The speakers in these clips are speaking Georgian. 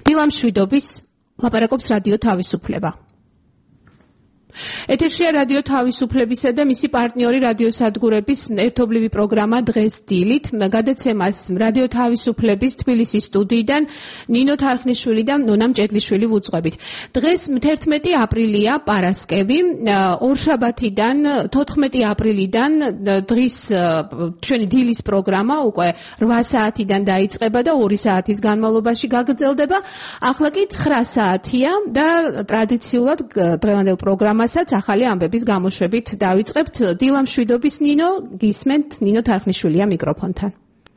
დილამ შვიდობის ლაპარაკობს რადიო თავისუფლება. ეთერშია რადიო თავისუფლებისა და მისი პარტნიორი რადიოსადგურების ერთობლივი პროგრამა დღეს დილით. გადაცემას რადიო თავისუფლების თბილისის სტუდიიდან ნინო თარხნიშვილი და ნონა მჭედლიშვილი ვუძღვებით. დღეს 11 აპრილია პარასკევი, ორშაბათიდან 14 აპრილიდან დღის ჩვენი დილის პროგრამა უკვე 8 საათიდან დაიწყება და 2 საათის განმავლობაში გაგრძელდება. ახლა კი 9 საათია და ტრადიციულად დღევანდელ პროგრამასაც ახალი ამბების გამოშვებით დავიწყებთ. დილამ შვიდობის ნინო, გისმენთ, ნინო თარხნიშვილია მიკროფონთან.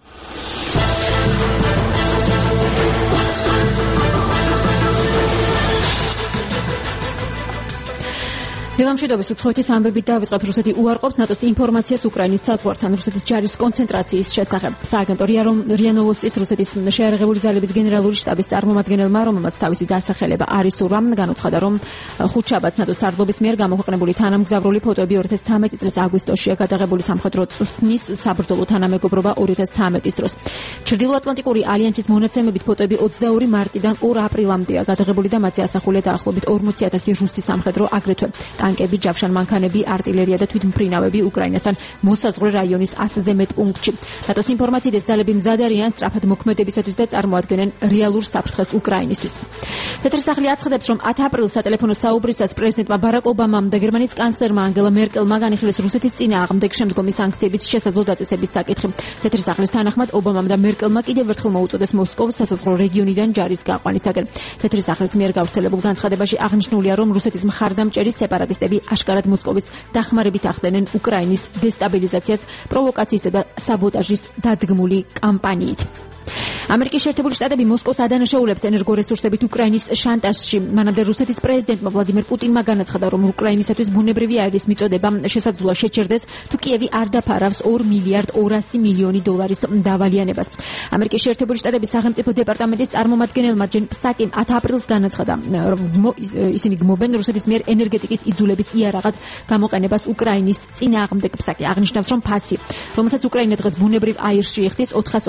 დილამშვიდობის უცხოეთის ამბებით დავიწყებთ. რუსეთი უარყოფს ნატოს ინფორმაციას უკრაინის საზღვართან რუსეთის ჯარის კონცენტრაციის შესახებ. სააგენტო რია ნოვოსტის რუსეთის შეიარაღებული ძალების გენერალური შტაბის წარმომადგენელმა, რომელმაც თავისი დასახელება არ ისურვა, განუცხადა, რომ ხუთშაბათს ნატოს სარდლობის მიერ გამოქვეყნებული თანამგზავრული ფოტოები 2013 წლის აგვისტოშია გადაღებული სამხედრო წვრთნის საბრძოლო თანამეგობრობა 2013 დროს. ჩრდილოატლანტიკური ალიანსის მონაცემებით ფოტოები 22 მარტიდან 2 აპრილამდეა გადაღებული და მათზე ასახულია დაახლოებით 40,000 რუსი სამხედრო, აგრეთვე ტანკები, ჯავშანმანქანები, არტილერია და თვითმფრინავები უკრაინასთან მოსაზღვრე რაიონის 100-ზე მეტ პუნქტში. ნატოს ინფორმაციით ძალები მზად არიან სწრაფად მოქმედებისათვის და წარმოადგენენ რეალურ საფრთხეს უკრაინისთვის. თეთრი სახლი აცხადებს, რომ 10 აპრილს სატელეფონო საუბრისას პრეზიდენტმა ბარაკ ობამამ და გერმანიის კანცლერმა ანგელა მერკელმა განიხილეს რუსეთის წინააღმდეგ შემდგომი სანქციების შესაძლო დაწესების საკითხი. თეთრი სახლის თანახმად ობამამ და მერკელმა კიდევ ერთხელ მოუწოდეს მოსკოვს სასაზღვრო რეგიონიდან ჯარის გაყვანისაგან. თეთრი სახლის მიერ გავრცელებულ განცხადებაში აღნიშნულია, რომ რუსეთის მხარდამჭერი სეპარატისტები აშკარად მოსკოვის დახმარებით ახდენენ უკრაინის დესტაბილიზაციას პროვოკაციისა და საბოტაჟის დადგმული კამპანიით. ამერიკის შეერთებული შტატები მოსკოვს ადანაშაულებს ენერგორესურსებით უკრაინის შანტაჟში. მანამდე რუსეთის პრეზიდენტმა ვლადიმერ პუტინმა განაცხადა, რომ უკრაინისათვის ბუნებრივი აირის მიწოდება შესაძლოა შეჩერდეს, თუ კიევი არ დაფარავს 2 მილიარდ 200 მილიონი დოლარის დავალიანებას. ამერიკის შეერთებული შტატების სახელმწიფო დეპარტამენტის წარმომადგენელმა ჯენ პსაკიმ 10 აპრილს განაცხადა, რომ ისინი გმობენ რუსეთის მიერ ენერგეტიკის იძულების იარაღად გამოყენებას უკრაინის წინააღმდეგ. პსაკი აღნიშნავს, რომ ფასი, რომელსაც უკრაინა დღეს ბუნებრივ აირში იხდის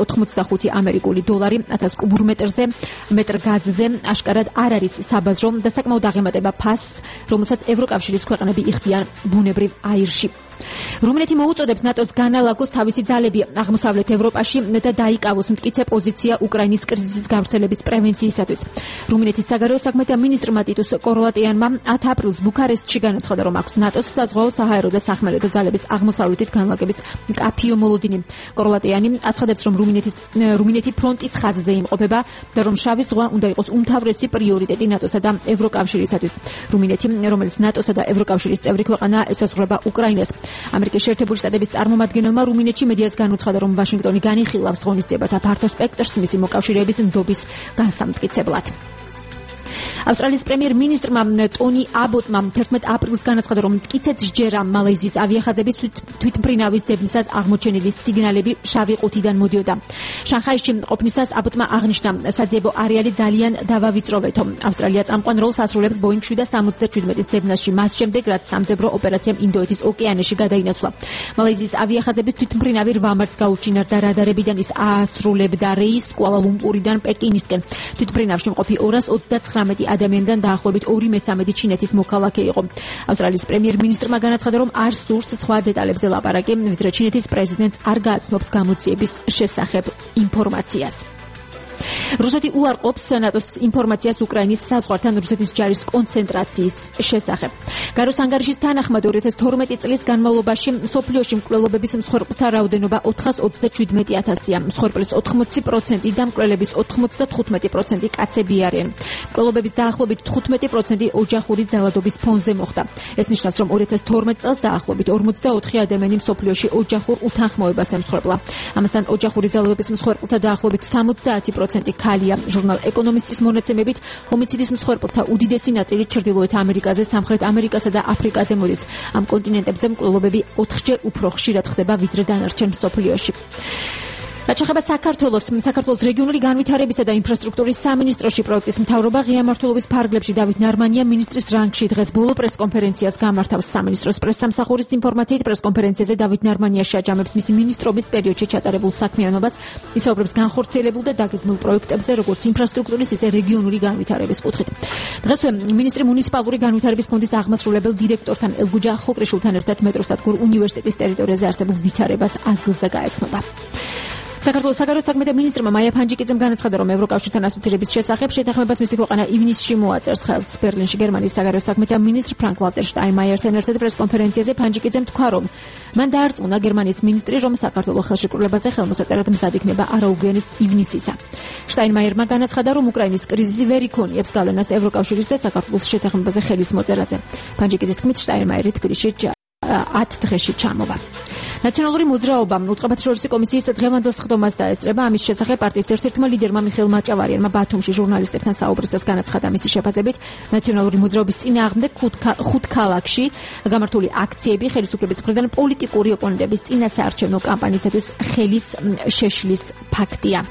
485 ამერიკული დოლარი 1000 კუბურ მეტრ გაზზე აშკარად არ არის საბაზრო და საკმაოდ აღემატება ფასს, რომელსაც ევროკავშირის ქვეყნები იხდიან ბუნებრივ აირში. რუმინეთი მოუწოდებს ნატოს განალაგოს თავისი ძალები აღმოსავლეთ ევროპაში და დაიკავოს მტკიცე პოზიცია უკრაინის კრიზისის გავრცელების პრევენციისათვის. რუმინეთის საგარეო საქმეთა მინისტრმა ტიტუს კოროლატიანმა 10 აპრილს ბუქარესტში განაცხადა, რომ აქვს ნატოს საზღვაო, საჰაერო და სახმელეთო ძალების აღმოსავლეთით განლაგების მკაფიო მოლოდინი. კოროლატიანი აცხადებს, რომ რუმინეთი ფრონტის ხაზზე იმყოფება და რომ შავი ზღვა უნდა იყოს უმთავრესი პრიორიტეტი ნატოსა და ევროკავშირისათვის. რუმინეთი, რომელიც ნატოსა და ევროკავშირის წევრი ქვეყანაა, ესაზღვრება უკრაინას. ამერიკის შეერთებული შტატების წარმომადგენელმა რუმინეთში მედიას განუცხადა, რომ ვაშინგტონი განიხილავს ღონისძიებათა ფართო სპექტრს მისი მოკავშირეების ნდობის განსამტკიცებლად. ავსტრალიის პრემიერ-მინისტრმა ტონი აბოტმა 11 აპრილს განაცხადა, რომ მტკიცედ სჯერა მალაიზიის ავიახაზების თვითმფრინავის ძებნისას აღმოჩენილი სიგნალები შავი ყუთიდან მოდიოდა. შანხაიში ყოფნისას აბოტმა აღნიშნა, საძიებო არეალი ძალიან დავავიწროვეთო. ავსტრალია წამყვან როლს ასრულებს Boeing 777-ის ძებნაში, მას შემდეგ, რაც სამძებრო ოპერაციამ ინდოეთის ოკეანეში გადაინაცვლა. მალაიზიის ავიახაზების თვითმფრინავი 8 მარტს გაუჩინა და რადარებიდან ის ასრულებდა რეისს კუალა-ლუმპურიდან პეკინისკენ. თვითმფრინავში მყოფი 229 ადამიანიდან დაახლოებით 2/3 ჩინეთის მოქალაქე იყო. ავსტრალიის პრემიერ-მინისტრმა განაცხადა, რომ არ სურს სხვა დეტალებზე ლაპარაკი, ვიდრე ჩინეთის პრეზიდენტს არ გააცნობს გამოძიების შესახებ ინფორმაციას. რუსეთი უარყოფს ნატოს ინფორმაციას უკრაინის საზღვართან რუსეთის ჯარის კონცენტრაციის შესახებ. გაროს ანგარიშის თანახმად 2012 წლის განმავლობაში მსოფლიოში მკვლელობების მსხვერპლთა რაოდენობა 427,000-ია. მსხვერპლის 80% და მკვლელების 95% კაცები არიან. მკვლელობების დაახლოებით 15% ოჯახური ძალადობის ფონზე მოხდა. ეს ნიშნავს, რომ 2012 წელს დაახლოებით 44 ადამიანი მსოფლიოში ოჯახურ უთანხმოებას ემსხვერპლა. ამასთან ოჯახური ძალადობის მსხვერპლთა დაახლოებით 70% ქალია. ჟურნალ ეკონომისტის მონაცემებით ჰომიციდის მსხვერპლთა უდიდესი ნაწილი ჩრდილოეთ ამერიკაზე, სამხრეთ ამერიკასა და აფრიკაზე მოდის. ამ კონტინენტებზე მკვლელობები 4-ჯერ უფრო ხშირად ხდება ვიდრე დანარჩენ მსოფლიოში. რაც შეეხება საქართველოს რეგიონული განვითარებისა და ინფრასტრუქტურის სამინისტროში პროექტის მთავრობა ღია მმართველობის ფარგლებში დავით ნარმანია მინისტრის რანგში დღეს ბოლო პრესკონფერენციას გამართავს. სამინისტროს პრესსამსახურის ინფორმაციით პრესკონფერენციაზე დავით ნარმანია შეაჯამებს მისი მინისტრობის პერიოდში ჩატარებულ საქმიანობას, ისაუბრებს განხორციელებულ და დაგეგმილ პროექტებზე, როგორც ინფრასტრუქტურის, ისე რეგიონული განვითარების კუთხით. დღესვე მინისტრი მუნიციპალური განვითარების ფონდის აღმასრულებელ დირექტორთან ელგუჯა ხოყრიშვილთან ერთად მეტროსადგურ უნივერსიტეტის ტერიტორიაზე არსებულ ვითარებას ადგილზე გაეცნობა. საქართველოს საგარეო საქმეთა მინისტრმა მაია ფანჯიკიძემ განაცხადა, რომ ევროკავშირთან ასოცირების შესახებ შეთანხმებას მისი ქვეყანა ივნისში მოაწერს ხელს. ბერლინში გერმანიის საგარეო საქმეთა მინისტრ ფრანკ ვალტერ შტაინმაიერთან ერთად პრესკონფერენციაზე ფანჯიკიძემ თქვა, რომ მან დაარწმუნა გერმანიის მინისტრი, რომ საქართველოს ხელშეკრულებაზე ხელმოსაწერად მზად იქნება არაუგვიანის ივნისისა. შტაინმაიერმა განაცხადა, რომ უკრაინის კრიზისი ვერ იქონიებს გავლენას ევროკავშირის და საქართველოს შეთანხმებაზე ხელის მოწერაზე. ფანჯიკიძის თქმით, შტაინმაიერი თბილისში 10 დღეში ჩამოვა. ნაციონალური მოძრაობა უწყებათშორისი კომისიის დღევანდელ სხდომას დაესწრება. ამის შესახებ პარტიის ერთ-ერთმა ლიდერმა მიხეილ მაჭავარიანმა ბათუმში ჟურნალისტებთან საუბრისას განაცხადა მისი შეფასებით ნაციონალური მოძრაობის წინააღმდეგ ხუთ ქალაქში გამართული აქციები ხელისუფლების მხრიდან პოლიტიკური ოპონენტების წინასაარჩევნო კამპანიისათვის ხელის შეშლის ფაქტია.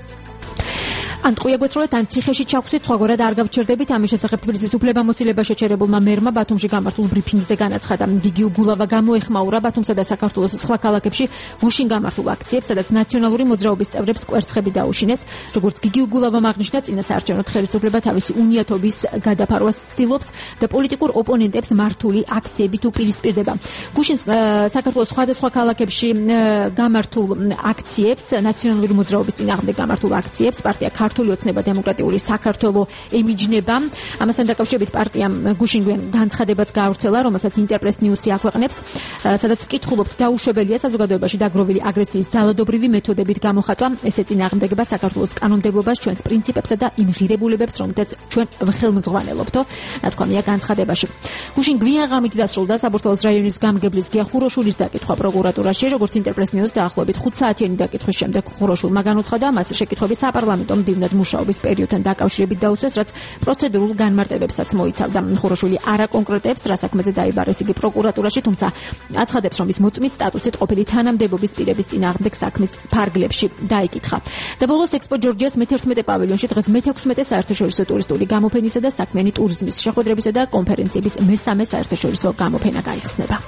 ან ტყუია გვეწროეთ, ან ციხეში ჩაგვცით, სხვაგვარად არ გავჩერდებით. ამის შესახებ თბილისის უფლებამოსილება შეჩერებულმა მერმა ბათუმში გამართულ ბრიფინგზე განაცხადა. გიგი გულავა გამოეხმაურა ბათუმსა და საქართველოს სხვა ქალაქებში გუშინ გამართულ აქციებს, სადაც ნაციონალური მოძრაობის წევრებს კვერცხები დაუშინეს. როგორც გიგი გულავამ აღნიშნა, წინასაარჩევნო ხელისუფლება თავისი უნიათობის გადაფარვას ცდილობს და პოლიტიკურ ოპონენტებს მართული აქციებით უპირისპირდება. გუშინ საქართველოს სხვადასხვა ქალაქებში გამართულ აქციებს, ნაციონალური მოძრაობის წინააღმდეგ გამართულ აქციებს პარტია ქართული ოცნება დემოკრატიული საქართველო ემიჯნება. ამასთან დაკავშირებით პარტიამ გუშინ განცხადებაც გაავრცელა, რომელსაც ინტერპრეს ნიუსი აქვეყნებს, სადაც ვკითხულობთ, დაუშვებელია საზოგადოებაში დაგროვილი აგრესიის ძალადობრივი მეთოდებით გამოხატვა. ესე წინააღმდეგება საქართველოს კანონმდებლობას, ჩვენს პრინციპებსა და იმ ღირებულებებს, რომლითაც ჩვენ ხელმძღვანელობთო, ნათქვამია განცხადებაში. გუშინ გვიან ღამით დასრულდა საბურთალოს რაიონის გამგებლის გია ხუროშვილის დაკითხვა პროკურატურაში, როგორც ინტერპრეს ნიუს დაახლოებით 5 საათიანი დაკითხვის შემდეგ ხუროშვილმა განუცხადა, მას შეკითხვები საპარლამენტო მდივნად მუშაობის პერიოდთან დაკავშირებით დაუსვეს, რაც პროცედურულ განმარტებებსაც მოიცავდა. ხუროშვილი არ აკონკრეტებს, რა საქმეზე დაიბარეს იგი პროკურატურაში, თუმცა აცხადებს, რომ ის მოწმის სტატუსით ყოფილი თანამდებობის პირების წინააღმდეგ საქმის ფარგლებში დაიკითხა. და ბოლოს ექსპო ჯორჯიას მე-11 პავილიონში დღეს მე-16 საერთაშორისო ტურისტული გამოფენისა და საქმიანი ტურიზმის შეხვედრებისა და კონფერენციების მე-3 საერთაშორისო გამოფენა გაიხსნება.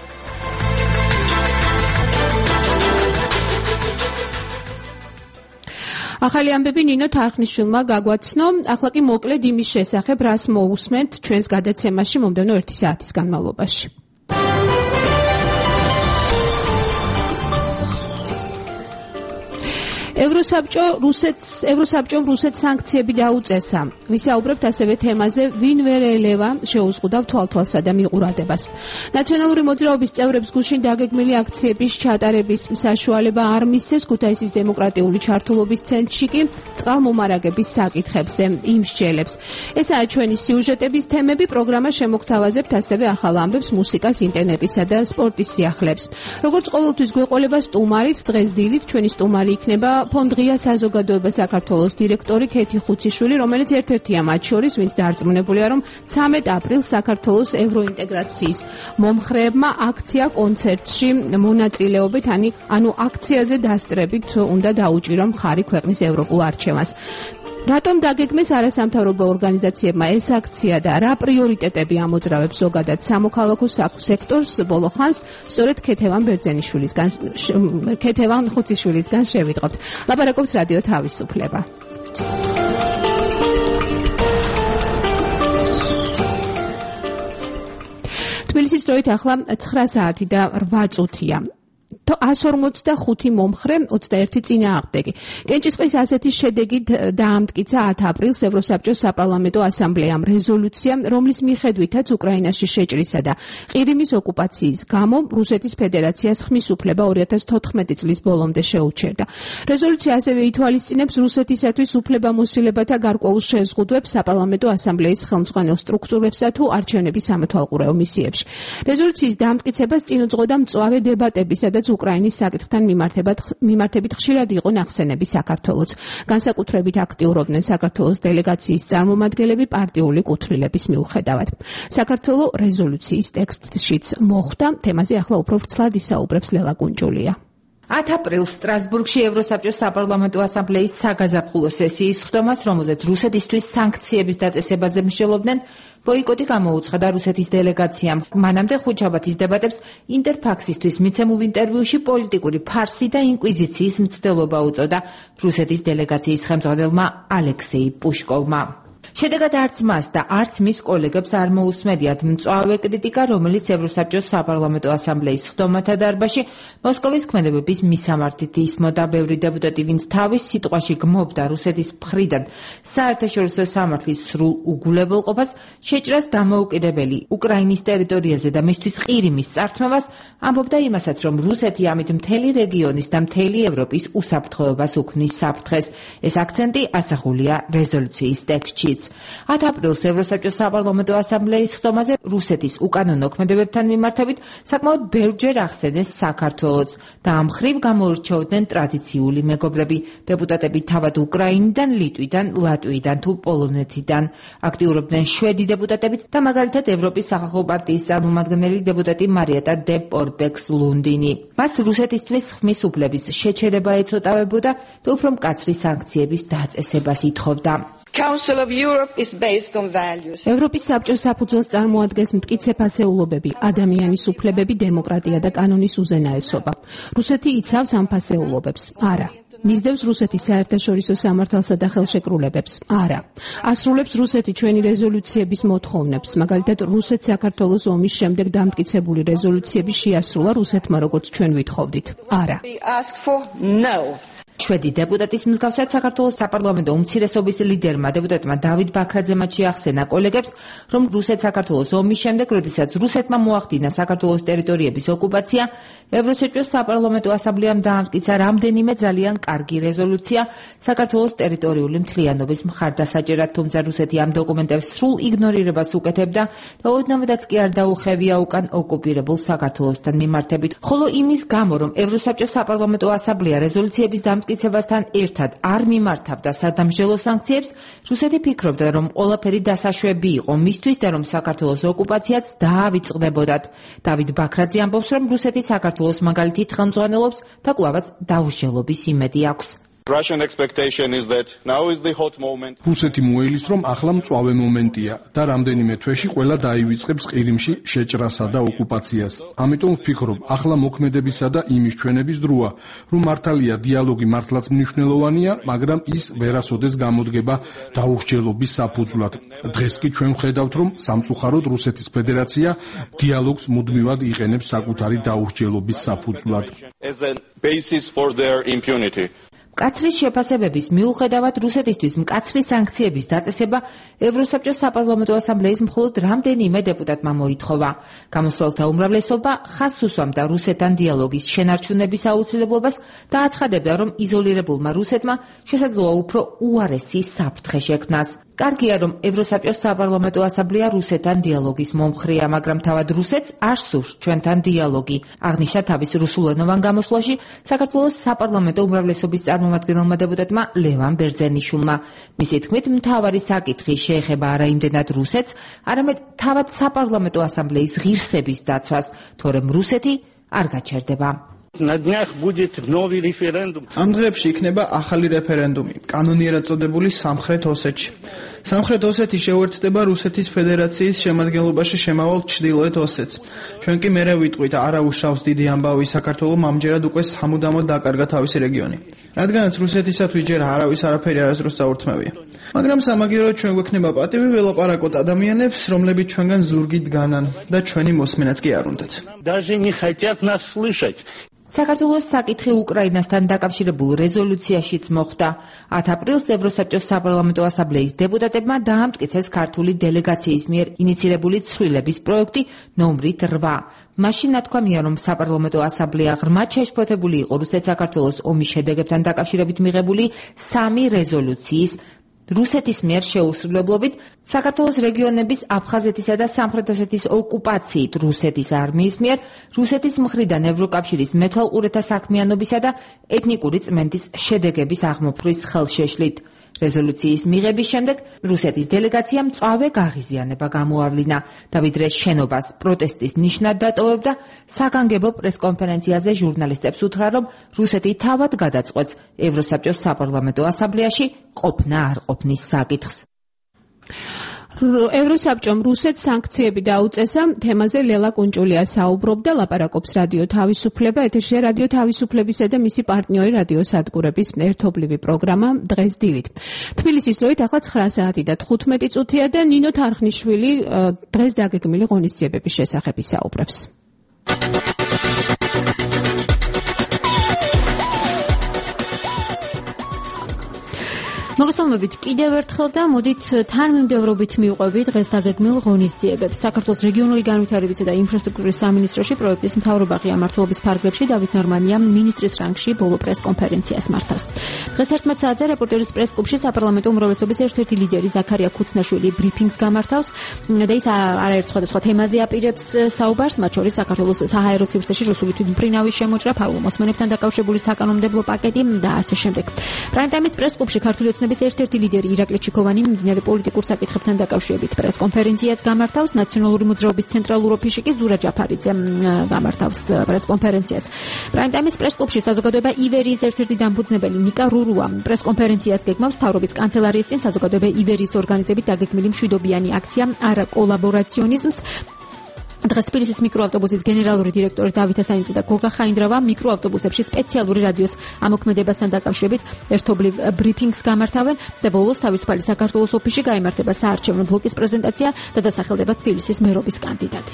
ახალი ამბები ნინო თარხნიშვილმა გაგვაცნო. ახლა კი მოკლედ იმის შესახებ, რას მოусმენთ ჩვენს გადაცემაში მომდევნო 1 საათის განმავლობაში. ევროსაბჭომ რუსეთს სანქციები დაუწესა. ვისაუბრებთ ასევე თემაზე, ვინ ვერ ელევა შეუზღუდავ თვალთვალსა და მიყურადებას. ნაციონალური მოძრაობის წევრებს გუშინ დაგეგმილი აქციების ჩატარების საშუალება არ მისცეს ქუთაისის დემოკრატიული ჩართულობის ცენტრში კი წყალმომარაგების საკითხებზე იმსჯელებს. ესაა ჩვენი სიუჟეტების თემები, პროგრამა შემოგთავაზებთ ასევე ახალ ამბებს, მუსიკას, ინტერნეტისა და სპორტის სიახლეებს. როგორც ყოველთვის გვეყოლება სტუმარიც, დღეს დილით ჩვენი სტუმარი იქნება ფონდ ღია საზოგადოება საქართველოს დირექტორი ქეთი ხუციშვილი, რომელიც ერთ-ერთია მათ შორის, ვინც დარწმუნებულია, რომ 13 აპრილს საქართველოს ევროინტეგრაციის მომხრეებმა აქცია კონცერტში მონაწილეობით, ანუ აქციაზე დასწრებით უნდა დაუჭირონ მხარი ქვეყნის ევროპულ არჩევანს. რატომ დაგეგმეს არასამთავრობო ორგანიზაციებმა ეს აქცია და რა პრიორიტეტები ამოძრავებს ზოგადად სამოქალაქო სექტორს ბოლო ხანს, სწორედ ქეთევან ხუციშვილისგან შევიტყობთ. ლაპარაკობს რადიო თავისუფლება. თბილისის დროით ახლა 9 საათი და 8 წუთია. 145 მომხრე, 21 წინააღმდეგი. კენჭისყრის ასეთის შედეგით დაამტკიცა 10 აპრილს ევროსაბჭოს საპარლამენტო ასამბლეამ რეზოლუცია, რომლის მიხედვითაც უკრაინაში შეჭრისა და ყირიმის ოკუპაციის გამო რუსეთის ფედერაციას ხმის უფლება 2014 წლის ბოლომდე შეუჩერდა. რეზოლუცია ასევე ითვალისწინებს რუსეთისათვის უფლებამოსილებათა გარკვეულ შეზღუდვებს საპარლამენტო ასამბლეის ხელმძღვანელ სტრუქტურებსა თუ არჩევნების სამეთვალყურეო მისიებში. რეზოლუციის დამტკიცებას წინ უძღოდა მწვავე დებატები, სადაც უკრაინის საკითხთან მიმართებით ხშირად იყო ნახსენები საქართველოს. განსაკუთრებით აქტიურობდნენ საქართველოს დელეგაციის წარმომადგენლები პარტიული კუთვნილების მიუხედავად. საქართველოს რეზოლუციის ტექსტშიც მოხვდა. თემაზე ახლა უფრო ვრცლად ისაუბრებს ლელა გუნჯულია. 10 აპრილს სტრასბურგში ევროსაბჭოს საპარლამენტო ასამბლეის საგაზაფხულო სესიის ხდომას, რომელზეც რუსეთისთვის სანქციების დაწესებაზე მსჯელობდნენ, ბოიკოტი გამოუცხადა რუსეთის დელეგაციამ. მანამდე ხუთშაბათის დებატებს ინტერფაქსისთვის მიცემულ ინტერვიუში პოლიტიკური ფარსი და ინკვიზიციის მცდელობა უწოდა რუსეთის დელეგაციის ხელმძღვანელმა ალექსეი პუშკოვმა. შედეგად არც მას და არც მის კოლეგებს არ მოусმედიათ მწვავე კრიტიკა, რომელიც ევროსაბჭოს საპარლამენტო ასამბლეის ხდომათა დარბაზში მოსკოვის ქმედებების მისამართით ისმოდა. ბევრი დეპუტატი, ვინც თავის სიტყვაში გმობდა რუსეთის მხრიდან საერთაშორისო სამართლის სრულ უგულებელყოფას, შეჭრას დამოუკიდებელი უკრაინის ტერიტორიაზე და მისთვის ყირიმის წართმევას, ამბობდა იმასაც, რომ რუსეთი ამით მთელი რეგიონის და მთელი ევროპის უსაფრთხოებას უქმნის საფრთხეს. ეს აქცენტი ასახულია რეზოლუციის ტექსტშიც. 10 აპრილს ევროსაბჭოს საპარლამენტო ასამბლეის ხდომაზე რუსეთის უკანონო ქმედებებთან მიმართებით საკმაოდ ბევრჯერ ახსენეს საქართველოც და ამ მხრივ გამოირჩეოდნენ ტრადიციული მეგობრები. დეპუტატები თავად უკრაინიდან, ლიტვიდან, ლატვიიდან თუ პოლონეთიდან. აქტიურობდნენ შვედი დეპუტატებიც და მაგალითად ევროპის სახალხო პარტიის წარმომადგენელი დეპუტატი მარიეტა დე პორბექს ლუნდინი. მას რუსეთისთვის ხმის უფლების შეჩერება ეწოდავებოდა და უფრო მკაცრი სანქციების დაწესებას ითხოვდა. ევროპის საბჭოს საფუძველს წარმოადგენს მტკიცე ფასეულობები, ადამიანის უფლებები, დემოკრატია და კანონის უზენაესობა. რუსეთი იცავს ამ ფასეულობებს? არა. მისდევს რუსეთის საერთაშორისო სამართალსა და ხელშეკრულებებს? არა. ასრულებს რუსეთი ჩვენი რეზოლუციების მოთხოვნებს, მაგალითად რუსეთ საქართველოს ომის შემდეგ დამტკიცებული რეზოლუციები შეასრულა რუსეთმა, როგორც ჩვენ ვითხოვდით? არა. შვედი დეპუტატის მსგავსად საქართველოს საპარლამენტო უმცირესობის ლიდერმა დეპუტატმა დავით ბაქრაძემაც შეახსენა კოლეგებს, რომ რუსეთ-საქართველოს ომის შემდეგ, როდესაც რუსეთმა მოახდინა საქართველოს ტერიტორიების ოკუპაცია, ევროსაბჭოს საპარლამენტო ასამბლეამ დაამტკიცა რამდენიმე ძალიან კარგი რეზოლუცია საქართველოს ტერიტორიული მთლიანობის მხარდასაჭერად, თუმცა რუსეთი ამ დოკუმენტებს სრულ იგნორირებას უკეთებდა და ოდნავადაც კი არ დაუხევია უკან ოკუპირებულ საქართველოსთან მიმართებით. ხოლო იმის გამო, რომ ევროსაბჭოს საპარლამენტო ასამბლეა რეზოლუციების მტკიცებასთან ერთად არ მიმართავდა სადამსჯელო სანქციებს, რუსეთი ფიქრობდა, რომ ყველაფერი დასაშვები იყო მისთვის და რომ საქართველოს ოკუპაციაც დაავიწყდებოდათ. დავით ბაქრაძე ამბობს, რომ რუსეთი საქართველოს მაგალითით ხელმძღვანელობს და კვლავაც დაუსჯელობის იმედი აქვს. რუსეთი მოელის, რომ ახლა მწვავე მომენტია და რამდენიმე თვეში ყველა დაივიწყებს ყირიმში შეჭრასა და ოკუპაციას. ამიტომ ვფიქრობ, ახლა მოქმედებისა და იმის ჩვენების დროა, რომ მართალია დიალოგი მართლაც მნიშვნელოვანია, მაგრამ ის ვერასოდეს გამოდგება დაუსჯელობის საფუძვლად. დღეს კი ჩვენ ვხედავთ, რომ სამწუხაროდ რუსეთის ფედერაცია დიალოგს მუდმივად იყენებს საკუთარი დაუსჯელობის საფუძვლად. მკაცრი შეფასებების მიუხედავად რუსეთისთვის მკაცრი სანქციების დაწესება ევროსაბჭოს საპარლამენტო ასამბლეის მხოლოდ რამდენიმე დეპუტატმა მოითხოვა. გამოსვლელთა უმრავლესობა ხაზს უსვამდა რუსეთთან დიალოგის შენარჩუნების აუცილებლობას და აცხადებდა, რომ იზოლირებულმა რუსეთმა შესაძლოა უფრო უარესი საფრთხე შექმნას. კარგია, რომ ევროსაბჭოს საპარლამენტო ასამბლეა რუსეთთან დიალოგის მომხრეა, მაგრამ თავად რუსეთს არ სურს ჩვენთან დიალოგი. აღნიშნა თავის რუსულენოვან გამოსვლაში საქართველოს საპარლამენტო უმრავლესობის წარმომადგენელმა დეპუტატმა ლევან ბერძენიშვილმა. მისი თქმით, მთავარი საკითხი შეეხება არა იმდენად რუსეთს, არამედ თავად საპარლამენტო ასამბლეის ღირსების დაცვას, თორემ რუსეთი არ გაჩერდება. ამ დღეებში იქნება ახალი რეფერენდუმი, კანონიერად წოდებული სამხრეთ ოსეთში. სამხრეთ ოსეთი შეუერთდება რუსეთის ფედერაციის შემადგენლობაში შემავალ ჩრდილოეთ ოსეთს. ჩვენ კი მერე ვიტყვით, არა უშავს დიდი ამბავი საქართველოს ამჯერად უკვე სამუდამოდ დაკარგა თავისი რეგიონი. რადგანაც რუსეთისათვის ჯერ არავის არაფერი არასდროს წაურთმევია. მაგრამ სამაგიეროდ ჩვენ გვექნება პატივი ველაპარაკოთ ადამიანებს, რომლებიც ჩვენგან ზურგით განან და ჩვენი მოსმენაც კი არ უნდათ. საქართველოს საკითხი უკრაინასთან დაკავშირებულ რეზოლუციაშიც მოხვდა. 10 აპრილს ევროსაბჭოს საპარლამენტო ასამბლეის დეპუტატებმა დაამტკიცეს ქართული დელეგაციის მიერ ინიცირებული ცვლილების პროექტი ნომრით 8. მაშინ ნათქვამია, რომ საპარლამენტო ასამბლეა ღრმად შეშფოთებული იყო რუსეთ-საქართველოს ომის შედეგებთან დაკავშირებით მიღებული 3 რეზოლუციის რუსეთის მიერ შეუსრულებლობით, საქართველოს რეგიონების აფხაზეთისა და სამხრეთ ოსეთის ოკუპაციით რუსეთის არმიის მიერ, რუსეთის მხრიდან ევროკავშირის მეთვალყურეთა საქმიანობისა და ეთნიკური წმენდის შედეგების აღმოფხვის ხელშეშლით. რეზოლუციის მიღების შემდეგ რუსეთის დელეგაციამ მწვავე გაღიზიანება გამოავლინა და ვიდრე შენობას პროტესტის ნიშნად დატოვებდა, საგანგებო პრესკონფერენციაზე ჟურნალისტებს უთხრა, რომ რუსეთი თავად გადაწყვეტს ევროსაბჭოს საპარლამენტო ასამბლეაში ყოფნა არ ყოფნის საკითხს. ევროსაბჭომ რუსეთს სანქციები დაუწესა. თემაზე ლელა კუნჭულია საუბრობდა, ლაპარაკობს რადიო თავისუფლება. ეთერშია რადიო თავისუფლებისა და მისი პარტნიორი რადიო სადგურების ერთობლივი პროგრამა დღეს დილით. თბილისის დროით ახლა 9 საათი და 15 წუთია და ნინო თარხნიშვილი დღეს დაგეგმილი ღონისძიებების შესახებ ისაუბრებს. მოგესალმებით კიდევ ერთხელ და მოდით თანმიმდევრობით მივყვებით დღეს დაგეგმილ ღონისძიებებს. საქართველოს რეგიონული განვითარებისა და ინფრასტრუქტურის სამინისტროში პროექტის მთავრობა ღიამართლობის ფარგლებში დავით ნორმანია მინისტრის რანგში ბოლო პრესკონფერენციას მართავს. დღეს 11 საათზე რეპორტერის პრესკლუბში საპარლამენტო უმრავლესობის ერთ-ერთი ლიდერი ზაქარია ქუცნაშვილი ბრიფინგს გამართავს და ის არაერთ სხვადასხვა თემაზე აპირებს საუბარს, მათ შორის საქართველოს საჰაერო სივრცეში რუსული თვითმფრინავის შემოჭრა, ფარულ მოსმენებთან დაკავშირებული საკანონმდებლო პაკეტი და ასე შემდეგ. პრაიმ-ტაიმის პრესკლუბში ქართული ერთ-ერთი ლიდერი ირაკლი ჩიქოვანი მიმდინარე პოლიტიკურ საკითხებთან დაკავშირებით პრესკონფერენციას გამართავს. ნაციონალური მოძრაობის ცენტრალურ ოფისში კი ზურა ჯაფარიძე გამართავს პრესკონფერენციას. პრაიმ-ტაიმის პრესკლუბში საზოგადოება ივერიის ერთ-ერთი დამფუძნებელი ნიკა რურუა პრესკონფერენციას გეგმავს. მთავრობის კანცელარიის წინ საზოგადოება ივერიის ორგანიზებით დაგეგმილი მშვიდობიანი აქცია არა კოლაბორაციონიზმს. დღეს თბილისის მიკროავტობუსის გენერალური დირექტორი დავით ასანიძე და გოგა ხაინდრავა მიკროავტობუსებში სპეციალური რადიოს ამოქმედებასთან დაკავშირებით ერთობლივ ბრიფინგს გამართავენ და ბოლოს თავისუფალი საქართველოს ოფისში გაიმართება საარჩევნო ბლოკის პრეზენტაცია და დასახელდება თბილისის მერობის კანდიდატი.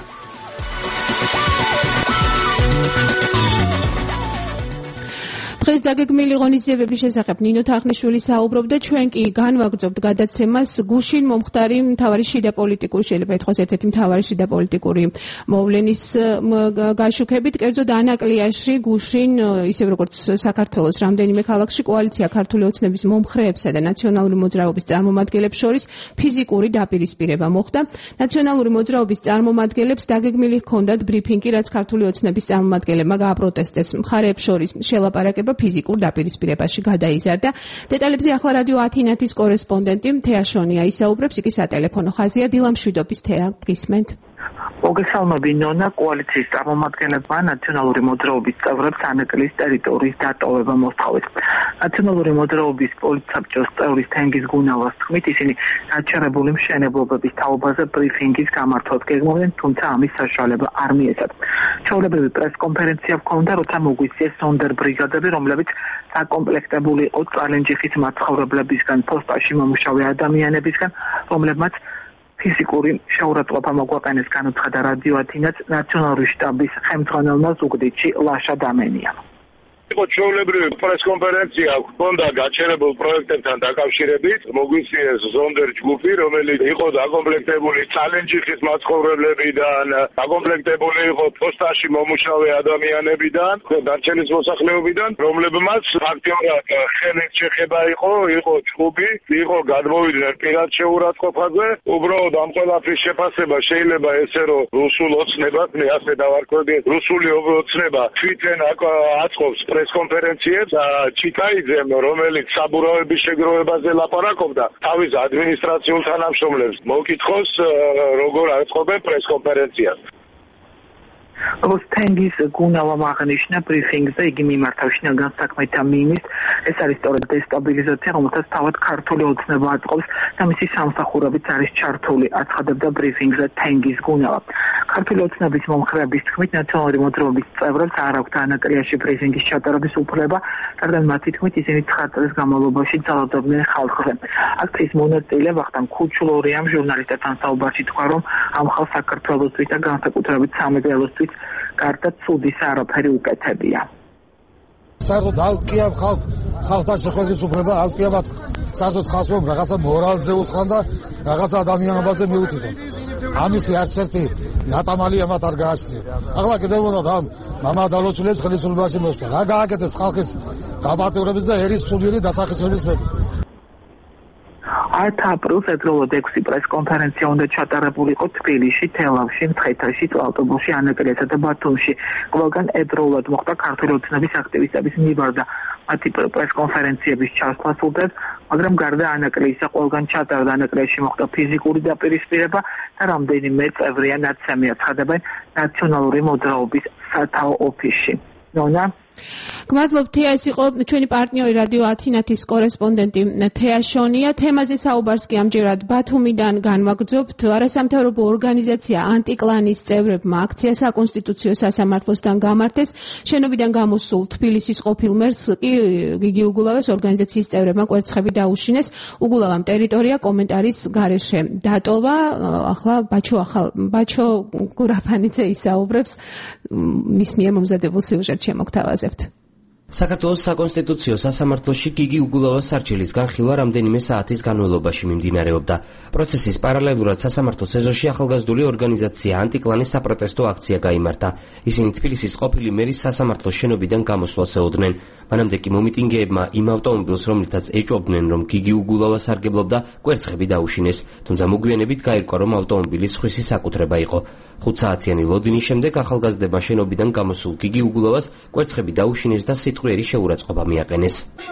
დღეს დაგეგმილი ღონისძიებების შესახებ ნინო თარხნიშვილი საუბრობდა. ჩვენ კი განვაგრძობთ გადაცემას გუშინ მომხდარი მთავარი შიდა პოლიტიკური, შეიძლება ითქვას ერთ-ერთი მთავარი შიდა პოლიტიკური მოვლენის გაშუქებით. კერძოდ ანაკლიაში გუშინ, ისევ როგორც საქართველოს რამდენიმე ქალაქში, კოალიცია ქართული ოცნების მომხრეებსა და ნაციონალური მოძრაობის წარმომადგენლებს შორის ფიზიკური დაპირისპირება მოხდა. ნაციონალური მოძრაობის წარმომადგენლებს დაგეგმილი ჰქონდათ ბრიფინგი, რაც ქართული ოცნების წარმომადგენლებმა გააპროტესტეს. მხარეებს შორის შელაპარაკება ფიზიკურ დაპირისპირებაში გადაიზარდა. დეტალებზე ახლა რადიო ათინათის კორესპონდენტი თეა შონია ისაუბრებს, იგი სატელეფონო ხაზია. დილამშვიდობის თეა, გისმენთ? მოგესალმები ნონა. კოალიციის წარმომადგენლებმა ნაციონალური მოძრაობის წევრებს ანაკლის ტერიტორიის დატოვება მოსთხოვეს. ნაციონალური მოძრაობის პოლიტსაბჭოს წევრის თენგიზ გუნავას თქმით, ისინი გაჩერებული მშენებლობების თაობაზე ბრიფინგის გამართვას გეგმავენ, თუმცა ამის საშუალება არ მიეცათ. ჩვეულებრივი პრესკონფერენცია ჰქონდა, როცა მოგვიწიეს სონდერ ბრიგადები, რომლებიც საკომპლექტებული იყო წალენჯიხის მაცხოვრებლებისგან, პოსტაში მომუშავე ადამიანებისგან, რომლებმაც ფიზიკური შეურაცხყოფა მოგვაყენეს, განუცხადა რადიო ათინაც ნაციონალური შტაბის ხელმძღვანელმა ზუგდიდში ლაშა დამენია. იყო ჩვეულებრივი პრესკონფერენცია ჰქონდა გაჩერებულ პროექტებთან დაკავშირებით. მოგვიწიეს ზონდერ ჯგუფი, რომელიც იყო დაკომპლექტებული წალენჯიხის მაცხოვრებლებიდან, დაკომპლექტებული იყო პოსტაში მომუშავე ადამიანებიდან, დარჩენის მოსახლეობიდან, რომლებმაც ფაქტიურად ხელით შეხება იყო ჯგუფი, იყო გადმოვიდნენ პირად შეურაცხყოფაზე. უბრალოდ ამ ყველაფრის შეფასება შეიძლება ესე რომ რუსულ ოცნებას, მე ასე დავარქვები, რუსული ოცნება თვითონ აწყობს პრესკონფერენციებს. ჩიკაიძემ, რომელიც საბურავების შეგროვებაზე ლაპარაკობდა, თავის ადმინისტრაციულ თანამშრომლებს მოკითხოს, როგორ აწყობენ პრესკონფერენციას. როგორც თენგიზ გუნავამ აღნიშნა ბრიფინგზე, იგი მიმართავ შინაგან საქმეთა მინისტრს. ეს არის სწორედ დესტაბილიზაცია, რომელსაც თავად ქართული ოცნება აწყობს და მისი სამსახურებიც არის ჩართული, აცხადებდა ბრიფინგზე თენგიზ გუნავა. ქართული ოცნების მომხრეების თქმით, ნაციონალური მოძრაობის წევრებს არ აქვთ ანაკლიაში ბრიფინგის ჩატარების უფლება, რადგან მათი თქმით ისინი 9 წლის განმავლობაში ძალადობდნენ ხალხზე. აქციის მონაწილე ვახტანგ ქუჩლორიამ ჟურნალისტებთან საუბარში თქვა, რომ ამ ხალხს საქართველოსთვის და განსაკუთრებით სამეგრელოსთვის გარდა ცუდის არაფერი უკეთებია. საერთოდ ალტკია ხალხთან შეხვედრის უფლება, ალტკია მათ საერთოდ ხალხს რომ რაღაცა მორალზე უთხრან და რაღაცა ადამიანობაზე მიუთითონ. ამისი არც ერთი ნატამალი ამათ არ გააჩნია. ახლა კიდევ უნდა ამ მამა დალოცულებს ხელისუფლებაში მოსვლა. რა გააკეთეს ხალხის გაპატიურების და ერის სულიერი დასახელების მეტი. 10 აპრილს ერთდროულად 6 პრესკონფერენცია უნდა ჩატარებულიყო თბილისში, თელავში, მცხეთაში, ავტობუსში, ანაკრეასა და ბათუმში. ყველგან ერთდროულად მოხდა ქართული ოცნების აქტივისტების მიმართ მათი პრესკონფერენციების ჩასვლა სურდათ, მაგრამ გარდა ანაკრეისა ყველგან ჩატარდა ანაკრეასში მოხდა ფიზიკური დაპირისპირება და რამდენიმე წევრია ნაცემი აცხადებენ ნაციონალური მოძრაობის სათაო ოფისში. ნონა გმადლობთ, ეს იყო ჩვენი პარტნიორი რადიო ათინათის კორესპონდენტი თეა შონია. თემაზე საუბარს კი ამჯერად ბათუმიდან განვაგრძობთ. არასამთავრობო ორგანიზაცია ანტიკლანის წევრებმა აქცია საკონსტიტუციო სასამართლოსთან გამართეს. შენობიდან გამოსულ თბილისის ყოფილ მერს კი გიგი უგულავას ორგანიზაციის წევრებმა კვერცხები დაუშინეს. უგულავამ ტერიტორია კომენტარის გარეშე დატოვა. ახლა ბაჩო გურაფანიძე ისაუბრებს მის მიერ მომზადებულ სიუჟეტს შემოგთავაზებთ. საქართველოს საკონსტიტუციო სასამართლოში გიგი უგულავას სარჩელის განხილვა რამდენიმე საათის განმავლობაში მიმდინარეობდა. პროცესის პარალელურად სასამართლოს ეზოში ახალგაზრდული ორგანიზაცია ანტიკლანის საპროტესტო აქცია გაიმართა. ისინი თბილისის ყოფილი მერის სასამართლოს შენობიდან გამოსვლას ეუბნენ. მანამდე კი მომიტინგეებმა იმ ავტომობილს, რომლითაც ეჭვობდნენ, რომ გიგი უგულავა სარგებლობდა, კვერცხები დაუშინეს, თუმცა მოგვიანებით გაირკვა, რომ ავტომობილი სხვისი საკუთრება იყო. 5 საათიანი ლოდინის შემდეგ ახალგაზრდებმა შენობიდან გამოსულ გიგი უგულავას კვერცხები დაუშინეს და სიტყვიერი შეურაცხყოფა მიაყენეს.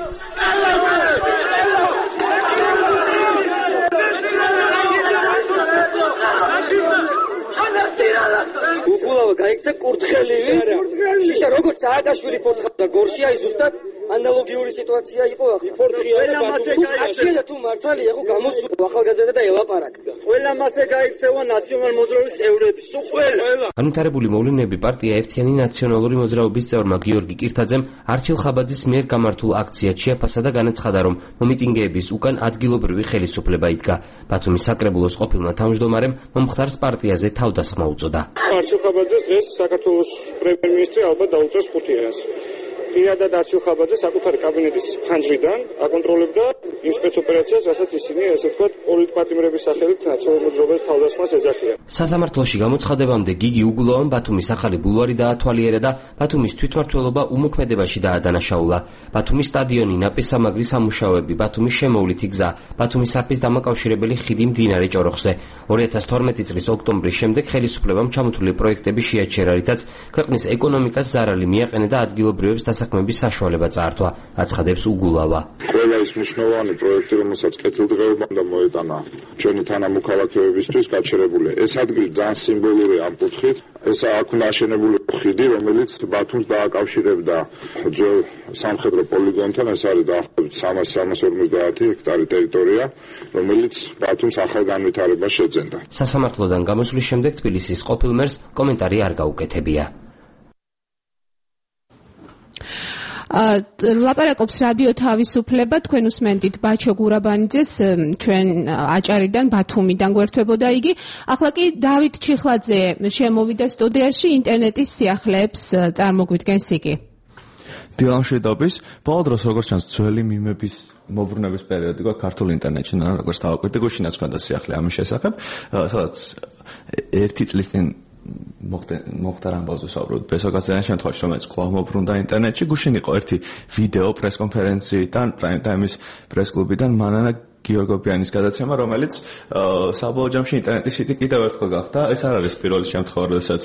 უგულავა გაიქცა კურთხელივით. შიშა როგორც სააკაშვილი ფორთხავდა გორში, აი ზუსტად ანალოგიური სიტუაცია იყო ახლა. ფორთხია თუ მართალია იყო გამოსული ახალგაზრდა და ელაპარაკა. ყველა მასე გაიქცევა ნაციონალ მოძრაობის წევრები. სულ ყველა. განვითარებული მოვლენები პარტია ერთიანი ნაციონალური მოძრაობის წევრმა გიორგი კირთაძემ არჩილ ხაბაძის მიერ გამართულ აქციად შეაფასა და განაცხადა, რომ მომიტინგეების უკან ადგილობრივი ხელისუფლება იდგა. ბათუმის საკრებულოს ყოფილმა თავმჯდომარემ მომხდარს პარტიაზე თავდასხმა უწოდა. არჩილ ხაბაძეს დღეს საქართველოს პრემიერ-მინისტრი ალბათ დაუწევს 5 ერას. პირადად არჩილ ხაბაძე საკუთარი კაბინეტის ფანჯრიდან აკონტროლებდა იმ სპეცოპერაციას, რასაც ისინი ესე ვთქვათ პოლიტპატიმრების სახელით ნაციონალურ მოძრაობას თავდასხმას ეძახიან. სასამართლოში გამოცხადებამდე გიგი უგულავამ ბათუმის ახალი ბულვარი დაათვალიერა და ბათუმის თვითმმართველობა უმოქმედებაში დაადანაშაულა. ბათუმის სტადიონი, ნაპირსამაგრის სამუშაოები, ბათუმის შემოვლითი გზა, ბათუმის არხის დამაკავშირებელი ხიდი მდინარე ჭოროხზე. 2012 წლის ოქტომბრის შემდეგ ხელისუფლებამ ჩამოთვლილი პროექტები შეაჩერა, რითაც ქვეყნის ეკონომიკას ზარალი მიაყენა და ადგილობრივებს დასაქმების საშუალება წაართვა, აცხადებს უგულავა. ყველა ის მნიშვნელოვანი პროექტი, რომელსაც კეთილდღეობამ და მოეტანა ჩვენი თანამოქალაქეებისთვის გაჩერებულია. ეს ადგილი ძალიან სიმბოლურია ამ კუთხით. ეს აქ უნდა აშენებული ხიდი, რომელიც ბათუმს დააკავშირებდა ძველ სამხედრო პოლიგონთან. ეს არის დაახლოებით 350 ჰექტარი ტერიტორია, რომელიც ბათუმს ახალ განვითარებას შეძენდა. სასამართლოდან გამოსვლის შემდეგ თბილისის ყოფილ მერს კომენტარი არ გაუკეთებია. ლაპარაკობს რადიო თავისუფლება, თქვენ უსმენთ ბაჩო გურაბანიძეს, ჩვენ აჭარიდან, ბათუმიდან გვერდებოდა იგი. ახლა კი დავით ჩიხლაძე შემოვიდა სტუდიაში, ინტერნეტის სიახლეებს წარმოგვიდგენს იგი. დილამშვიდობის, ბოლო დროს როგორც ჩანს ძველი მიმების მოbrunების პერიოდი გვაქვს ქართულ ინტერნეტში, როგორც დავაკვირდი, გუშინაც გვქონდა სიახლე ამის შესახებ, სადაც 1 წლის წინ მოხდა რამბავზე საუბრობთ ბესოგაზიან შემთხვევაში, რომელიც კვლავ მოbrunდა ინტერნეტში. გუშინ იყო ერთი ვიდეო პრესკონფერენციიდან, პრაიმ ტაიმის პრესკლუბიდან მანანა გიორგობიანის გადაცემა, რომელიც საბოლოო ჯამში ინტერნეტის სიტი კიდევ ერთხელ გახდა. ეს არ არის პირველი შემთხვევა, როდესაც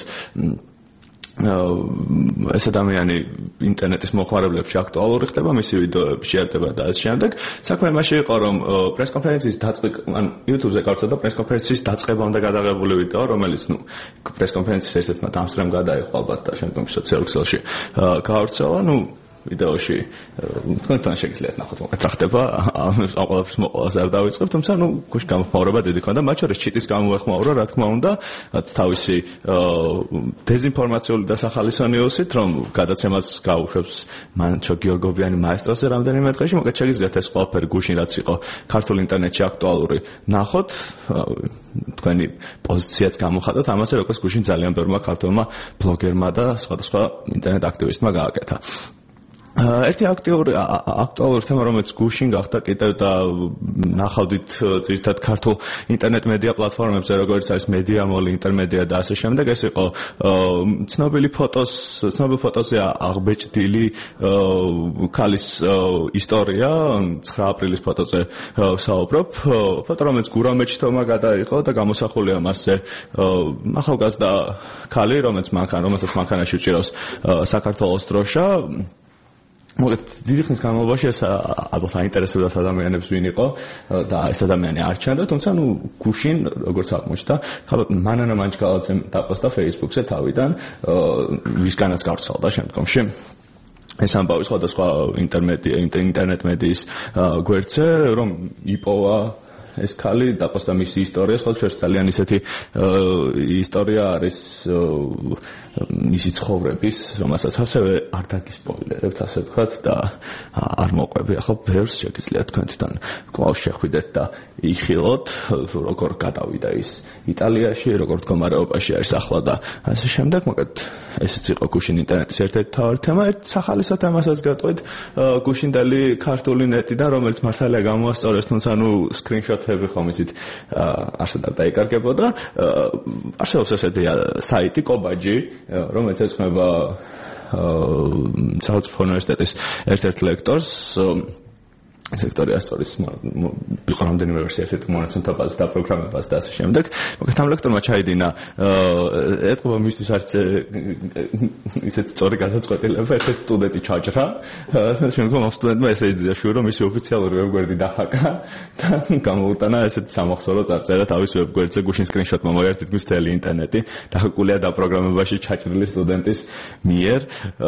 ეს ადამიანი ინტერნეტის მოხმარებლებში აქტუალური ხდება, მისი ვიდეოები შეერდება და ამ შემდეგ. საქმე იმაში იყო, რომ პრესკონფერენციის YouTube-ზე გავხსნა პრესკონფერენციის დაწყებამდე გადაღებული ვიდეო, რომელიც პრესკონფერენციის ერთ-ერთმა დამსწრემ გადაიღო ალბათ და შემდგომში სოციალურ ქსელში გავრცელა. ვიდეოში თქვენთან შეგიძლიათ ნახოთ මොකად რა ხდება, ამ ყველაფერს მოყოლას არ დავიწყებ, თუმცა გუშინ გამოხმაურება დიდი ქონდა, მათ შორის ჩიტის გამოეხმაურა, რა თქმა უნდა, თავისი დეზინფორმაციული დასახალის ნიუსით, რომ გადაცემას გაუშვებს მანჩო გიორგობიანი მაესტროზე რამდენიმე დღეში, მოგეთ შეგიძლიათ ეს ყველაფერი გუშინ რაც იყო ქართულ ინტერნეტში აქტუალური ნახოთ, თქვენი პოზიციაც გამოხატოთ ამაზე, როგორც გუშინ ძალიან ბევრმა ქართველმა ბლოგერმა და სხვადასხვა ინტერნეტ აქტივისტმა გააკეთა. ერთი აქტუალური თემა, რომელიც გუშინ გახდა კიდევ და ნახავდით ძირითადად ქართულ ინტერნეტ მედია პლატფორმებზე, როგორც არის მედიამოლი, ინტერმედია და ასე შემდეგ, ეს იყო ცნობილ ფოტოზე აღბეჭდილი ქალის ისტორია, 9 აპრილის ფოტოზე ვსაუბრობ. ფოტო, რომელიც გურამეთში თომა გადაიღო და გამოსახულია მასზე ახალგაზრდა ქალი, რომელსაც მანქანაში უჭირავს საქართველოს დროშა. მოგეთ დიდი ხნის განმავლობაში ეს ალბათ აინტერესებდა ადამიანებს ვინ იყო და ეს ადამიანი არ ჩანდა, თუმცა გუშინ როგორც აღმოჩნდა, ხალხ მანანა მანჩკალაძემ დაპოსტა Facebook-ზე თავიდან ვისგანაც გავრცელდა შემდგომში. ეს ამბავი სხვადასხვა ინტერნეტ მედიის გვერდზე, რომ იპოვა ეს ქალი დაპოსტა მისი ისტორია, სხვა ჩვენს ძალიან ისეთი ისტორია არის მისი ცხოვრების, რომელსაც ასევე არ დაგისპოილერებთ, ასე ვთქვათ და არ მოყვები. ახლა ბევრს შეგიძლიათ თქვენ თვითონ კვლავ შეხვიდეთ და იხილოთ, როგორ გადავიდა ის იტალიაში, როგორ მდგომარეობაში არის ახლა და ასე შემდეგ. მოგეთ ესეც იყო გუშინ ინტერნეტის ერთ-ერთი მთავარი თემა. ერთ სახალისო თემასაც გეტყვით, გუშინდელი ქართული ნეტიდან, რომელიც მართალია გამოასწორეს, თუმცა სკრინშოტები ხომ იცით არსად არ დაიკარგებოდა. არსებობს ესეთი საიტი კობაჯი, რომელიც ეძღვნება სახელმწიფო უნივერსიტეტის ერთ-ერთ ლექტორს, სექტორი ასწორის იყო რამდენიმე ვერსია ერთ მონაცემთა ბაზას და პროგრამებას და ასე შემდეგ. მოგეთ ამ ლექტორმა ჩაიდინა ეთყობა მისთვის არც ისეთ სწორი გადაწყვეტილება, ერთ სტუდენტი ჩაჭრა. შემდგომ ამ სტუდენტმა ესე იძლია შუა, რომ მისი ოფიციალური ვებგვერდი დახაკა და გამოუტანა ესეთ სამახსოვრო წარწერა თავის ვებგვერდზე. გუშინ სკრინშოტმა მოიარეთ თითქმის მთელი ინტერნეტი დახაკულია დაპროგრამებაში ჩაჭრილი სტუდენტის მიერ.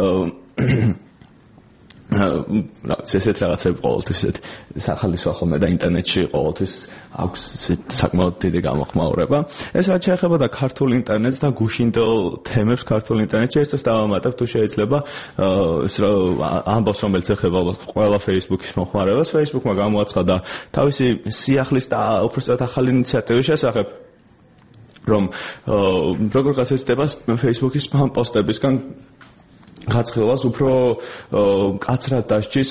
ესეთ რაღაცები ყოველთვის ესეთ სახალისო ახალმე და ინტერნეტში ყოველთვის აქვს საკმაოდ დიდი გამოხმაურება. ეს რაც შეეხება და ქართულ ინტერნეტს და გუშინდელ თემებს ქართულ ინტერნეტში, ერთს დავამატებ თუ შეიძლება ეს ამბავს, რომელიც ეხება ყველა Facebook-ის მოხმარებას. Facebook-მა გამოაცხადა თავისი სიახლის და უბრალოდ ახალი ინიციატივის შესახებ, რომ როგორ გასაცდება Facebook-ის სპამ პოსტებისგან გაცხილვას უფრო მკაცრად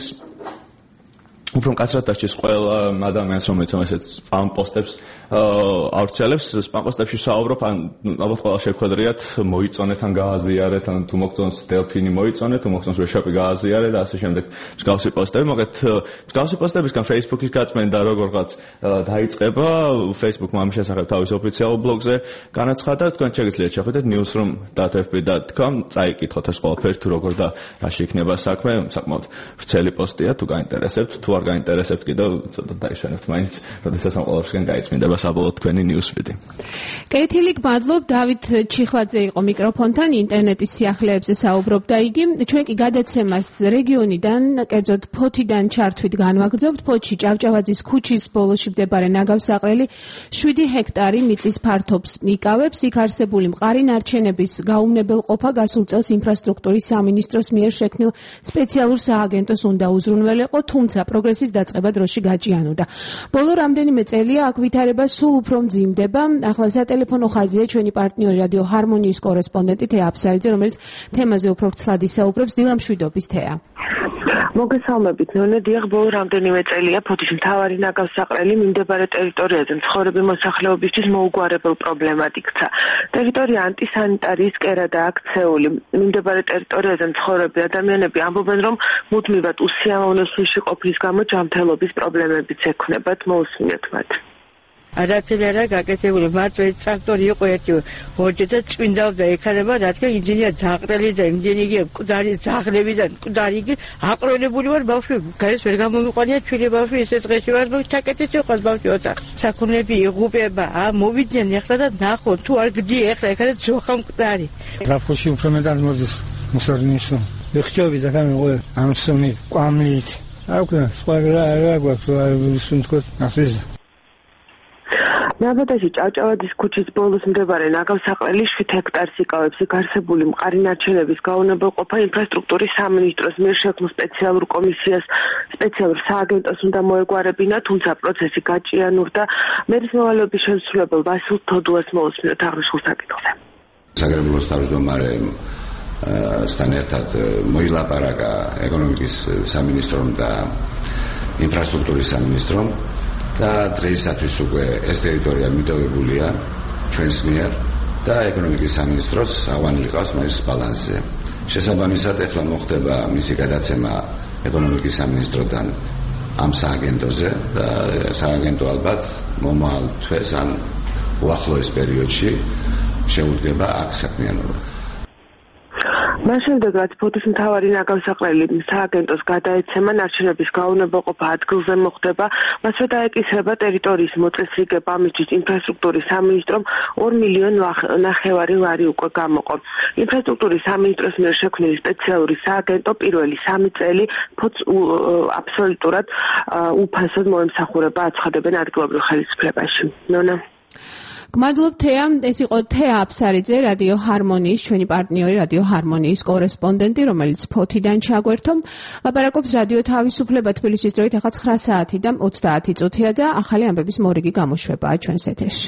დასჭის ყველა ადამიანს, რომელიც ესეთ სპამ პოსტებს ავრცელებს. სპამ პოსტებში საუბრობ, ალბათ ყველა შეხვედრიათ მოიწონეთ ან გააზიარეთ, ან თუ მოგწონს დელფინი მოიწონეთ, თუ მოგწონს ვეშაპი გააზიარეთ და ასე შემდეგ. მსგავსი პოსტები, მოგეთ მსგავსი პოსტებისგან Facebook-ის გაწმენდა როგორღაც დაიწყება. Facebook-მა ამის შესახებ თავის ოფიციალურ ბლოგზე განაცხადა, თქვენ შეგიძლიათ შეხვიდეთ newsroom.fb.com, წაიკითხოთ ეს ყველაფერი თუ როგორ და რაში იქნება საქმე. საკმაოდ ვრცელი პოსტია, თუ გაინტერესებთ, თუ არ გაინტერესებთ კიდევ ცოტა დაიშვენებთ მაინც, როდესაც ამ ყველაფერსგან გაიწმინდება საბოლოოდ თქვენი newsfeed-ი. კეთილი გმადლობ, დავით ჩიხლაძე იყო მიკროფონთან, ინტერნეტის სიახლეებზე საუბრობდა იგი. ჩვენ კი გადაცემას რეგიონიდან, კერძოდ ფოთიდან ჩართვით განვაგრძობთ. ფოთში ჭავჭავაძის ქუჩის ბოლოში მდებარე ნაგავსაყრელი 7 ჰექტარი მიწის ფართობს იკავებს. იქ არსებული მყარი ნარჩენების გაუმნებელყოფა გასულ წელს ინფრასტრუქტურის სამინისტროს მიერ შექმნილ სპეციალურ სააგენტოს უნდა უზრუნველეყო, თუმცა პროგრესის დაწყება დროში გაჭიანურდა. ბოლო რამდენიმე წელია აქ ვითარება სულ უფრო მძიმდება. ახლა სატელეფონო ხაზია ჩვენი პარტნიორი რადიო ჰარმონიის კორესპონდენტი თეა აფსალიძე, რომელიც თემაზე უფრო ვრცლად ისაუბრებს. დილამშვიდობის თეა. მოგესალმებით, ნონე, დიახ, ბოლო რამდენიმე წელია ფოთის მთავარი ნაგავსაყრელი მიმდებარე ტერიტორიაზე მცხოვრები მოსახლეობისთვის მოუგვარებელ პრობლემად იქცა. ტერიტორია ანტისანიტარიის კერადაა აქცეული. მიმდებარე ტერიტორიაზე მცხოვრები ადამიანები ამბობენ, რომ მუდმივად უსიამოვნებაში ყოფნის გამო ჯანმრთელობის პრობლემებიც ექნებათ. მოусმინეთ მათ. არაფერი არა გაკეთებული, მარტო ეს ტრაქტორი იყო ერთი ორჯერ და წვინდავდა ეხარება, რადგან იმდენია ძაყრელი და იმდენი მკვდარი ძაღლები და მკვდარი იგი აყრონებული ვარ ბავშვი, გაის ვერ გამომიყვანია ჩვილი ბავშვი, ესე დღეში ვარ ჩაკეტეს იყოს ბავშვი ოთახი. საქონლები იღუპება, მოვიდნენ ეხლა და ნახო, თუ არ გდი ეხლა ეხლა ძოხა მკვდარი. გაფოში უფრო მეტად მოდის მუსორნისო. ვიხჭობი და გამიყვე ამ სუნი კვამლით. აკვდა, სხვა რა გვაქვს, სუნთქოს ასეზე. ნაბადაში ჭავჭავაძის ქუჩის ბოლოს მდებარე ნაგავსაყრელი 7 ჰექტარს იკავებს. იქ არსებული მყარი ნარჩენების გაუნებელყოფა ინფრასტრუქტურის სამინისტროს მიერ შექმნილ სპეციალურ კომისიას, სპეციალურ სააგენტოს უნდა მოეგვარებინა, თუმცა პროცესი გაჭიანურდა. მერის მოვალეობის შემსრულებელ ვასილ თოდუას მოусმინოთ აღნიშნულ საკითხზე. საგარეულოს თავმჯდომარე სთან ერთად მოილაპარაკა ეკონომიკის სამინისტრომ და ინფრასტრუქტურის სამინისტრომ და დღეისათვის უკვე ეს ტერიტორია მიტოვებულია ჩვენს მიერ და ეკონომიკის სამინისტროს ავანილი ყავს მის ბალანსზე. შესაბამისად ახლა მოხდება მისი გადაცემა ეკონომიკის სამინისტროდან ამ სააგენტოზე და სააგენტო ალბათ მომავალ თვეს ან უახლოეს პერიოდში შეუდგება აქ საქმიანობა. მას შემდეგ რაც ფოთის მთავარი ნაგავსაყრელი სააგენტოს გადაეცემა ნარჩენების გაუნებაყოფა ადგილზე მოხდება, მასვე დაეკისრება ტერიტორიის მოწესრიგება, ამისთვის ინფრასტრუქტურის სამინისტრომ 2 მილიონი ნახევარი ლარი უკვე გამოყო. ინფრასტრუქტურის სამინისტროს მიერ შექმნილი სპეციალური სააგენტო პირველი 3 წელი ფოთს აბსოლუტურად უფასოდ მოემსახურება აცხადებენ ადგილობრივ ხელისუფლებაში. ნონა გმადლობ თეა, ეს იყო თეა აფსარიძე, რადიო ჰარმონიის ჩვენი პარტნიორი, რადიო ჰარმონიის კორესპონდენტი, რომელიც ფოთიდან ჩაგვერთო. ლაპარაკობს რადიო თავისუფლება თბილისის დროით, ახლა 9 საათი და 30 წუთია და ახალი ამბების მორიგი გამოშვებაა ჩვენს ეთერში.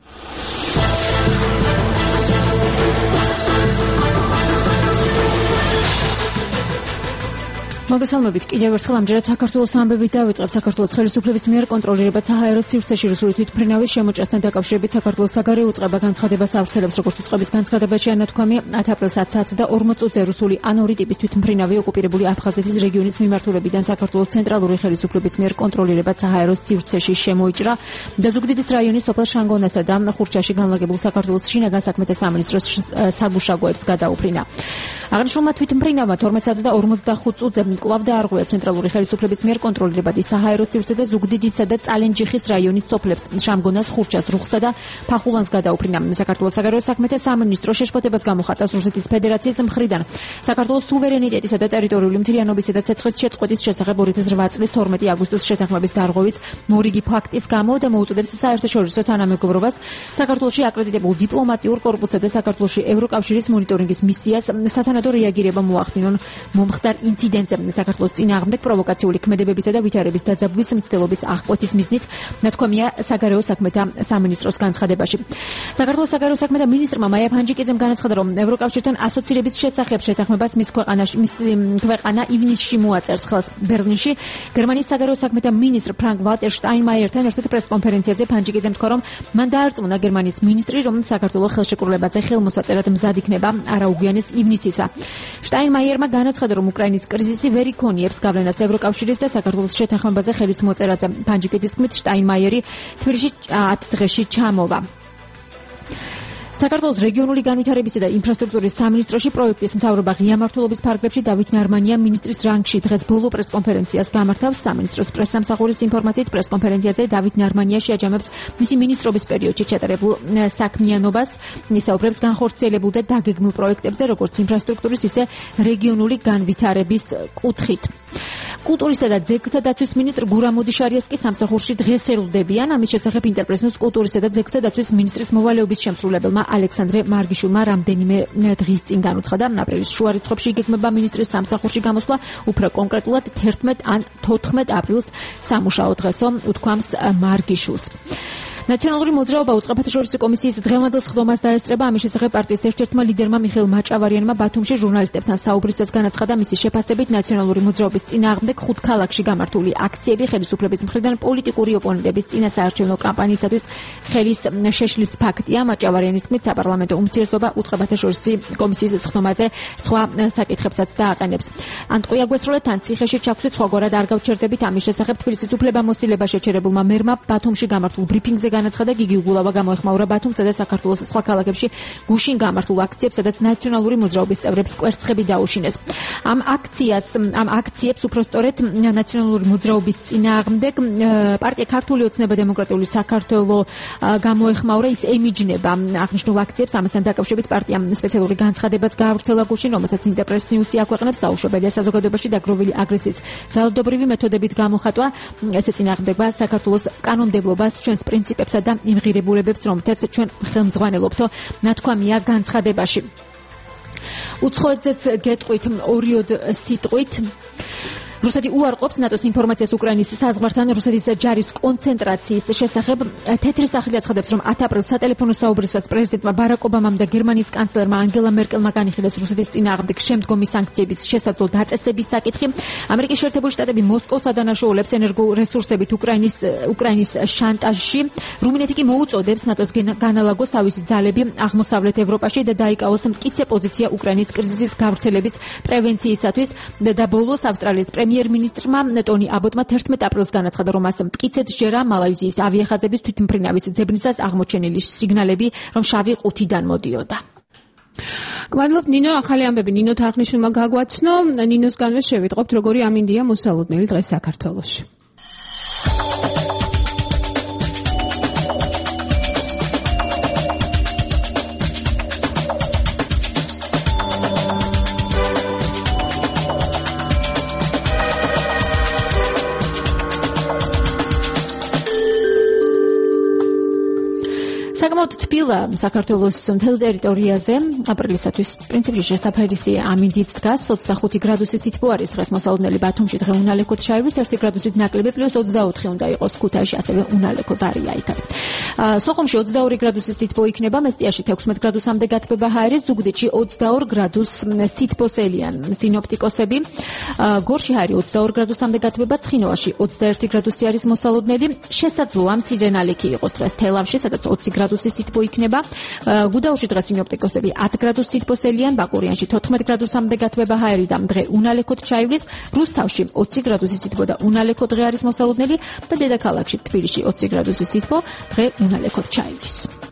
მოგესალმებით კიდევ ერთხელ ამჯერად საქართველოს ამბებით დავიწყებ. საქართველოს ხელისუფლების მიერ კონტროლირებად საჰაერო სივრცეში რუსული თვითმფრინავის შემოჭრასთან დაკავშირებით საქართველოს საგარეო უწყება განცხადებას ავრცელებს, როგორც უწყების განცხადებაში ანათქვამია 10 აპრილს 10 საათზე და 40 წუთზე რუსული ან 2 ტიპის თვითმფრინავი ოკუპირებული აფხაზეთის რეგიონის მიმართულებიდან საქართველოს ცენტრალური ხელისუფლების მიერ კონტროლირებად საჰაერო სივრცეში შემოიჭრა და ზუგდიდის რაიონის სოფელ შანგონასა და ხურჩაში განლაგებულ საქართველოს შინაგან საქმეთა სამინისტროს საგუშაგოებს გადაუფრინა. აღნიშნულმა თვითმფრინავმა 12 საათზე და 45 წუთზე კვლავ დაარღვია ცენტრალური ხელისუფლების მიერ კონტროლირებადი საჰაერო სივრცე და ზუგდიდისა და წალენჯიხის რაიონის სოფლებს შამგონას, ხურჩას, რუხსა და ფახულანს გადაუფრინა. საქართველოს საგარეო საქმეთა სამინისტრო შეშფოთებას გამოხატავს რუსეთის ფედერაციის მხრიდან საქართველოს სუვერენიტეტისა და ტერიტორიული მთლიანობისა და ცეცხლის შეწყვეტის შესახებ 2008 წლის 12 აგვისტოს შეთანხმების დარღვევის მორიგი ფაქტის გამო და მოუწოდებს საერთაშორისო თანამეგობრობას საქართველოში აკრედიტებულ დიპლომატიურ კორპუსსა და საქართველოში ევროკავშირის მონიტორინგის მისიას სათანადო რეაგირება მოახდინონ მომხდარ ინციდენტზე. საქართველოს წინააღმდეგ პროვოკაციული ქმედებებისა და ვითარების დაძაბვის მცდელობის აღკვეთის მიზნით ნათქვამია საგარეო საქმეთა სამინისტროს განცხადებაში. საქართველოს საგარეო საქმეთა მინისტრმა მაია ფანჯიკიძემ განაცხადა, რომ ევროკავშირთან ასოცირების შესახებ შეთანხმებას მის ქვეყანა ივნისში მოაწერს ხელს. ბერლინში გერმანიის საგარეო საქმეთა მინისტრ ფრანკ ვალტერ შტაინმაიერთან ერთად პრესკონფერენციაზე ფანჯიკიძემ თქვა, რომ მან დაარწმუნა გერმანიის მინისტრი, რომ საქართველოს ხელშეკრულებაზე ხელმოსაწერად მზად იქნება არაუგვიანეს ივნისისა. შტაინმაიერმა განაცხადა, რომ უკრაინის კრიზისი ვერ იქონიებს გავლენას ევროკავშირის და საქართველოს შეთანხმებაზე ხელის მოწერაზე. ფანჯიკიძის თქმით, შტაინმაიერი თბილისში 10 დღეში ჩამოვა. საქართველოს რეგიონული განვითარებისა და ინფრასტრუქტურის სამინისტროში პროექტის მთავრობა ღია მმართველობის ფარგლებში დავით ნარმანია მინისტრის რანგში დღეს ბოლო პრესკონფერენციას გამართავს. სამინისტროს პრესსამსახურის ინფორმაციით პრესკონფერენციაზე დავით ნარმანია შეაჯამებს მისი მინისტრობის პერიოდში ჩატარებულ საქმიანობას, ისაუბრებს განხორციელებულ და დაგეგმილ პროექტებზე, როგორც ინფრასტრუქტურის, ისე რეგიონული განვითარების კუთხით. კულტურისა და ძეგლთა დაცვის მინისტრ გურამ მოდიშარიას კი სამსახურში დღეს ელოდებიან. ამის შესახებ ინტერპრესს კულტურისა და ძეგლთა დაცვის მინისტრის მოვალეობის შემსრულებელმა ალექსანდრე მარგიშვილმა რამდენიმე დღის წინ განუცხადა, აპრილის შუა რიცხვებში იგეგმება მინისტრის სამსახურში გამოსვლა, უფრო კონკრეტულად 11 ან 14 აპრილს სამუშაო დღესო, უთქვამს მარგიშვილს. ნაციონალური მოძრაობა უწყებათა შორისი კომისიის დღევანდელ სხდომას დაესწრება. ამის შესახებ პარტიის ერთ-ერთმა ლიდერმა მიხეილ მაჭავარიანმა ბათუმში ჟურნალისტებთან საუბრისას განაცხადა, მისი შეფასებით ნაციონალური მოძრაობის წინააღმდეგ 5 ქალაქში გამართული აქციები ხელისუფლების მხრიდან პოლიტიკური ოპონენტების წინასაარჩევნო კამპანიისათვის ხელის შეშლის ფაქტია. მაჭავარიანის თქმით, საპარლამენტო უმცირესობა უწყებათა შორისი კომისიის სხდომაზე სხვა საკითხებსაც დააყენებს. ანტყვია გვესროლეთ, თან ციხეში ჩაქვსით, სხვაგვარად არ გავჩერდებით. ამის შესახებ თბილისის უფლებამოსილება შეჩერებულმა მერმა ბათუმში გამართულ ბრიფინგზე განაცხადა, გიგი უგულავა გამოეხმაურა ბათუმსა და საქართველოს სხვა ქალაქებში გუშინ გამართულ აქციებს, სადაც ნაციონალური მოძრაობის წევრებს კვერცხები დაუშინეს. ამ აქციებს უпростоრეთ ნაციონალური მოძრაობის წინააღმდეგ პარტია ქართული ოცნება დემოკრატიული საქართველო გამოეხმაურა, ის ემიჯნება აღნიშნულ აქციებს. ამასთან დაკავშირებით პარტიამ სპეციალური განცხადებაც გაავრცელა გუშინ, რომელსაც ინტერპრეს ნიუსი აქვეყნებს. დაუშვებელია საზოგადოებაში დაგროვილი აგრესიის ძალადობრივი მეთოდებით გამოხატვა. ეს წინააღმდეგობა საქართველოს კანონმდებლობას, ჩვენს პრინციპებს და იმ ღირებულებებს, რომლითაც ჩვენ ხელმძღვანელობთო, ნათქვამია განცხადებაში. უცხოეთზეც გეტყვით ორიოდ სიტყვით. რუსეთი უარყოფს ნატოს ინფორმაციას უკრაინის საზღვართან რუსეთის ჯარის კონცენტრაციის შესახებ. თეთრი სახელი აცხადებს, რომ 10 აპრილს სატელეფონო საუბრისას პრეზიდენტმა ბარაკ ობამამ და გერმანიის კანცლერმა ანგელა მერკელმა განიხილეს რუსეთის წინააღმდეგ შემდგომი სანქციების შესაძლო დაწესების საკითხი. ამერიკის შეერთებული შტატები მოსკოვს ადანაშაულებს ენერგორესურსებით უკრაინის შანტაჟში. რუმინეთი კი მოუწოდებს ნატოს განალაგოს თავისი ძალები აღმოსავლეთ ევროპაში და დაიკავოს მტკიცე პოზიცია უკრაინის კრიზისის გავრცელების პრევენციისათვის. და ბოლოს ავსტრალიის პრემიერ-მინისტრმა ტონი აბოტმა 11 აპრილს განაცხადა, რომ მას მტკიცედ სჯერა მალაიზიის ავიახაზების თვითმფრინავის ძებნისას აღმოჩენილი სიგნალები, რომ შავი ყუთიდან მოდიოდა. გმადლობ ნინო, ახალი ამბები ნინო თარხნიშვილმა გაგვაცნო. ნინოსგანვე შევიტყობთ, როგორი ამინდია მოსალოდნელი დღეს საქართველოში. საკმაოდ თბილა საქართველოს მთელ ტერიტორიაზე აპრილისათვის პრინციპში შესაფერისი ამინდით დგას 25 გრადუსი სითბო არის დღეს მოსალოდნელი ბათუმში დღე უნალექოთ ჩაივლის 1 გრადუსით ნაკლები +24 უნდა იყოს ქუთაისში ასევე უნალექოთ არია იქაც სოხუმში 22 გრადუსი სითბო იქნება მესტიაში 16 გრადუსამდე გათბება ჰაერის ზუგდიდში 22 გრადუს სითბოსელიან სინოპტიკოსები გორში ჰაერი 22 გრადუსამდე გათბება ცხინვალში 21 გრადუსი არის მოსალოდნელი შესაძლოა მცირე ნალექი იყოს დღეს თელავში სადაც 20 გრადუსი სითბო იქნება. გუდაუთში დღეს სინოპტიკოსები 10 გრადუს სითბოსელიან, ბაკურიანში 14 გრადუსამდე გათბება ჰაერი და დღე უნალექოთ ჩაივლის, რუსთავში 20 გრადუსი სითბო და უნალექო დღე არის მოსალოდნელი და დედაქალაქში თბილისში 20 გრადუსი სითბო, დღე უნალექოთ ჩაივლის.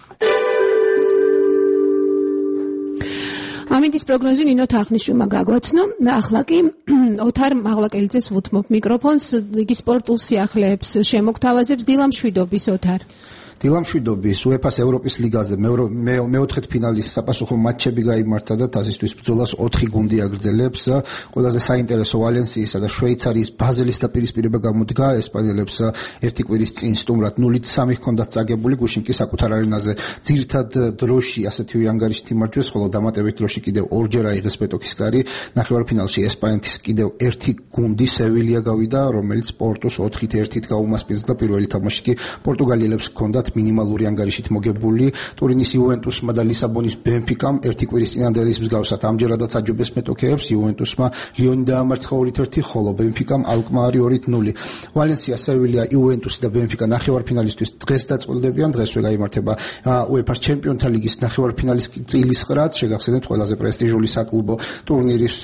ამინდის პროგნოზი ნინო თარხნიშვილმა გაგვაცნო. ახლა კი ოთარ მაღლაკელიძეს ვუთმობ მიკროფონს, იგი სპორტულ სიახლეებს შემოგთავაზებს. დილამშვიდობის ოთარ. დილამშვიდობის UEFA-ს ევროპის ლიგაზე მეოთხედფინალის საპასუხო მატჩები გაიმართა და თასისთვის ბრძოლას 4 გუნდი აგრძელებს. ყველაზე საინტერესო ვალენსიისა და შვეიცარიის ბაზელის დაპირისპირება გამოდგა. ესპანელებს ერთი კვირის წინ სტუმრად 0-3 ჰქონდათ წაგებული, გუშინ კი საკუთარ არენაზე ძირითად დროში ასეთივე ანგარიშით იმარჯვეს, ხოლო დამატებით დროში კიდევ ორჯერ აიღეს პეტოქის კარი. ნახევარფინალში ესპანეთის კიდევ ერთი გუნდი სევილია გავიდა, რომელიც პორტოს 4-1 გაუმასპინძლა. პირველი თამაში კი პორტუგალიელებს ჰქონდათ მინიმალური ანგარიშით მოგებული. ტურინის იუვენტუსმა და ლისაბონის ბენფიკამ ერთი კვირის წინანდელის მსგავსად ამჯერადაც აჯობეს მეტოქეებს. იუვენტუსმა ლიონი დაამარცხა 2-1, ხოლო ბენფიკამ ალკმარი 2-0. ვალენსია, სევილია, იუვენტუსი და ბენფიკა ნახევარფინალისთვის დღეს დაწყვეტილებიან. დღესვე გაიმართება UEFA-ს ჩემპიონთა ლიგის ნახევარფინალის წილისყრად. შეგახსენებთ ყველაზე პრესტიჟული საკლუბო ტურნირის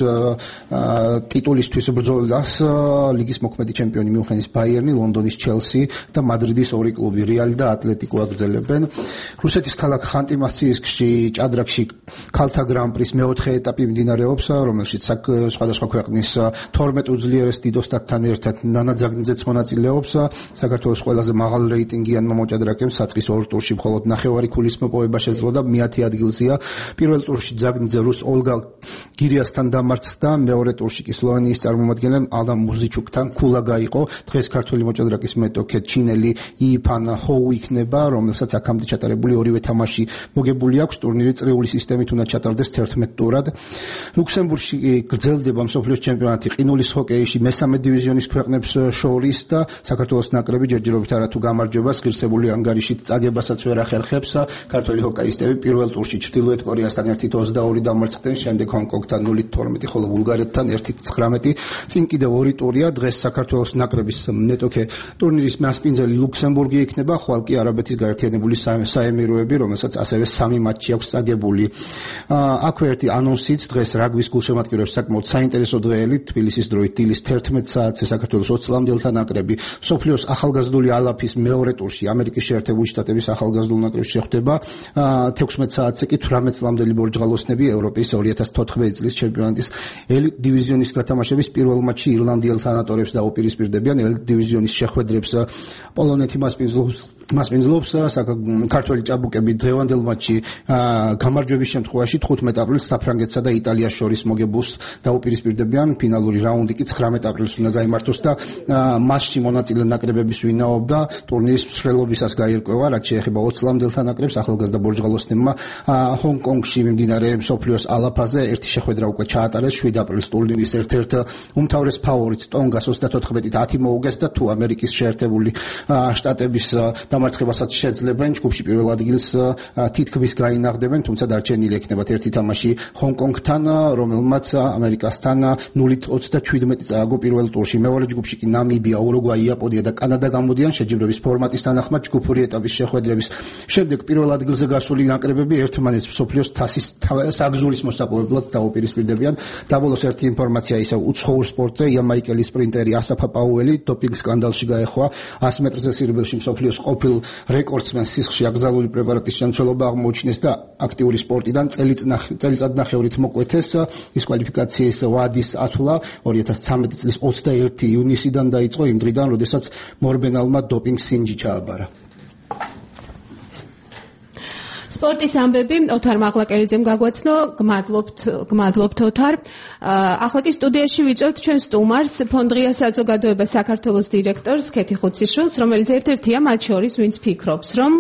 ტიტულისთვის ბრძოლას ლიგის მოქმედი ჩემპიონი მიუნხენის ბაიერნი, ლონდონის ჩელსი და მადრიდის ორი კლუბი რეალი და ატლეტიკო აგრძელებენ. რუსეთის ქალაქ ხანტი-მანსიისკში ჭადრაკში ქალთა გრან-პრის მეოთხე ეტაპი მიმდინარეობს, რომელშიც სხვადასხვა ქვეყნის 12 უძლიერეს დიდოსტატთან ერთად ნანა ძაგნიძეც მონაწილეობს. საქართველოს ყველაზე მაღალ რეიტინგიანმა მოჭადრაკემ საწყის ორ ტურში მხოლოდ ნახევარი ქულის მოპოვება შეძლო და მე-10 ადგილზეა. პირველ ტურში ძაგნიძე რუს ოლგა გირიასთან დამარცხდა, მეორე ტურში კი სლოვენიის წარმომადგენელ ადამ მუზიჩუკთან ქულა გაიყო. დღეს ქართული მოჭადრაკის მეტოქე ჩინელი იფან ჰოუ იქნება, რომელსაც აქამდე ჩატარებული ორივე თამაში მოგებული აქვს. ტურნირი წრიული სისტემით უნდა ჩატარდეს 11 ტურად. ლუქსემბურგში გრძელდება მსოფლიოს ჩემპიონატი ყინულის ჰოკეიში მესამე დივიზიონის ქვეყნებს შორის და საქართველოს ნაკრები ჯერჯერობით არათუ გამარჯვებას ღირსებული ანგარიშით წაგებასაც ვერ ახერხებს. ქართველი ჰოკეისტები პირველ ტურში ჩრდილოეთ კორეასთან 1-22 დამარცხდნენ, შემდეგ ჰონკონგთან 0-12, ხოლო ბულგარეთთან 1-19. წინ კიდევ ორი ტურია. დღეს საქართველოს ნაკრების მეტოქე ტურნირის მასპინძელი ლუქსემბურგი იქნება, ხვალ კი არაბეთის გაერთიანებული საემიროები, რომელსაც ასევე 3 მატჩი აქვს წაგებული. აქვე ერთი ანონსიც, დღეს რაგბის გულშემატკივრებს საკმაოდ საინტერესო დღეელი, თბილისის დროით დილის 11 საათზე საქართველოს 20 წლამდელთა ნაკრები სოფლიოს ახალგაზრდული ალაფის მეორე ტურში ამერიკის შეერთებული შტატების ახალგაზრდულ ნაკრებს შეხვდება. 16 საათზე კი 18 წლამდელი ბორჯღალოსნები ევროპის 2014 წლის ჩემპიონატის ელიტ დივიზიონის გათამაშების პირველ მატჩში ირლანდიელ თანატორებს დაუპირისპირდებიან. ელიტ დივიზიონის შეხვედრებს პოლონეთი მასპინძლობს მას მინძლობს ქართველი ჭაბუკები დღევანდელ მატჩში გამარჯვების შემთხვევაში 15 აპრილს საფრანგეთსა და იტალიას შორის მოგებულს დაუპირისპირდებიან. ფინალური რაუნდი კი 19 აპრილს უნდა გაიმართოს და მასში მონაწილე ნაკრებების ვინაობა ტურნირის მსვლელობისას გაირკვევა, რაც შეეხება 20 ლამდელთა ნაკრებს. ახალგაზრდა ბორჯღალოსნებმა ჰონგ-კონგში მიმდინარე მსოფლიოს ალაფაზე ერთი შეხვედრა უკვე ჩაატარეს. 7 აპრილს ტურნირის ერთ-ერთ უმთავრეს ფავორიტს ტონგას 34-ით 10 მოუგეს და თუ ამერიკის შეერთებული შტატების დამარცხებასაც შეძლებენ, ჯგუფში პირველ ადგილს თითქმის გაინაღდებენ, თუმცა დარჩენილი ექნებათ ერთი თამაში ჰონგ-კონგთან, რომელმაც ამერიკასთან 0-27 წააგო პირველ ტურში. მეორე ჯგუფში კი ნამიბია, ურუგვაი, იაპონია და კანადა გამოდიან. შეჯიბრების ფორმატის თანახმად ჯგუფური ეტაპის შეხვედრების შემდეგ პირველ ადგილზე გასული ნაკრებები ერთმანეთს მსოფლიოს თასის საგზურის მოსაპოვებლად დაუპირისპირდებიან. დაბოლოს ერთი ინფორმაცია ისევ უცხოურ სპორტზე, იამაიკელი სპრინტერი ასაფა პაუელი დოპინგ სკანდალში გაეხვა 100 მეტრზე სირბილში მსოფლიოს ყოფილ რეკორდსმენს სისხლში აკრძალული პრეპარატის შემცველობა აღმოჩნდეს და აქტიური სპორტიდან წელიწადნახევრით მოკვეთეს. ის კვალიფიკაციის ვადის ათვლა 2013 წლის 21 ივნისიდან დაიწყო, იმ დღიდან, როდესაც მორბენალმა დოპინგ სინჯი ჩააბარა. სპორტის ამბები ოთარ მაღლაკელიძემ გაგვაცნო. გმადლობთ ოთარ. ახლა კი სტუდიაში ვიწევთ ჩვენ სტუმარს, ფონდღია საზოგადოება საქართველოს დირექტორს ქეთი ხუციშვილს, რომელიც ერთ-ერთია მათ შორის, ვინც ფიქრობს, რომ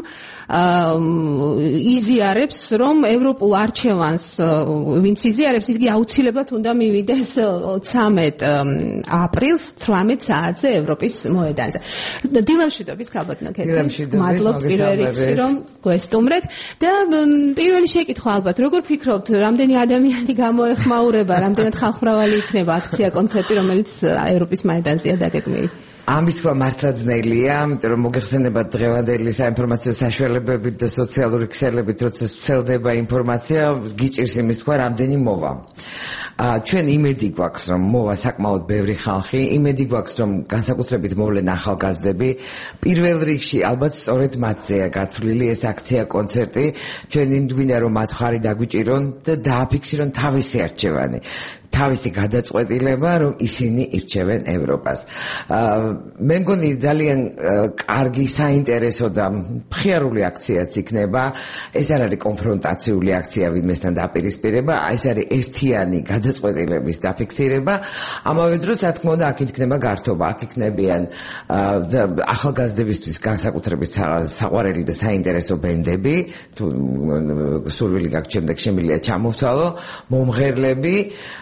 იზიარებს, რომ ევროპულ არჩევანს ვინც იზიარებს, ის კი აუცილებლად უნდა მივიდეს 13 აპრილს 18 საათზე ევროპის მოედანზე. დილამშვიდობის ქალბატონო ქეთი. მადლობთ პირველ რიგში რომ გვესტუმრეთ და პირველი შეკითხვა ალბათ, როგორ ფიქრობთ, რამდენი ადამიანი გამოეხმაურება, რამდენად ხალხმრავალი იქნება აქცია კონცერტი, რომელიც ევროპის მოედანზეა დაგეგმილი? ამის თქმა მართლა ძნელია, იმიტომ რომ მოგეხსენებათ დღევანდელი საინფორმაციო საშუალებებით და სოციალური ქსელებით, როცა ვრცელდება ინფორმაცია, გიჭირს იმის თქვა, რამდენი მოვა. ჩვენ იმედი გვაქვს, რომ მოვა საკმაოდ ბევრი ხალხი, იმედი გვაქვს, რომ განსაკუთრებით მოვლენ ახალგაზრდები. პირველ რიგში ალბათ სწორედ მათზეა გათვლილი ეს აქცია კონცერტი. ჩვენ იმდვინია, რომ მათ ხარი დაგვიჭირონ და დააფიქსირონ თავისი არჩევანი. თავისი გადაწყვეტილება, რომ ისინი ირჩევენ ევროპას. მე მგონი ძალიან კარგი, საინტერესო და მხიარული აქციაც იქნება. ეს არ არის კონფრონტაციული აქცია ვინმესთან დაპირისპირება, ეს არის ერთიანი გადაწყვეტილების დაფიქსირება. ამავე დროს, რა თქმა უნდა, აქ იქნება გართობა, აქ იქნებიან ახალგაზრდებისთვის განსაკუთრებით საყვარელი და საინტერესო ბენდები, თუ სურვილი გაქვთ შემდეგ შემიძლია ჩამოვთვალო, მომღერლები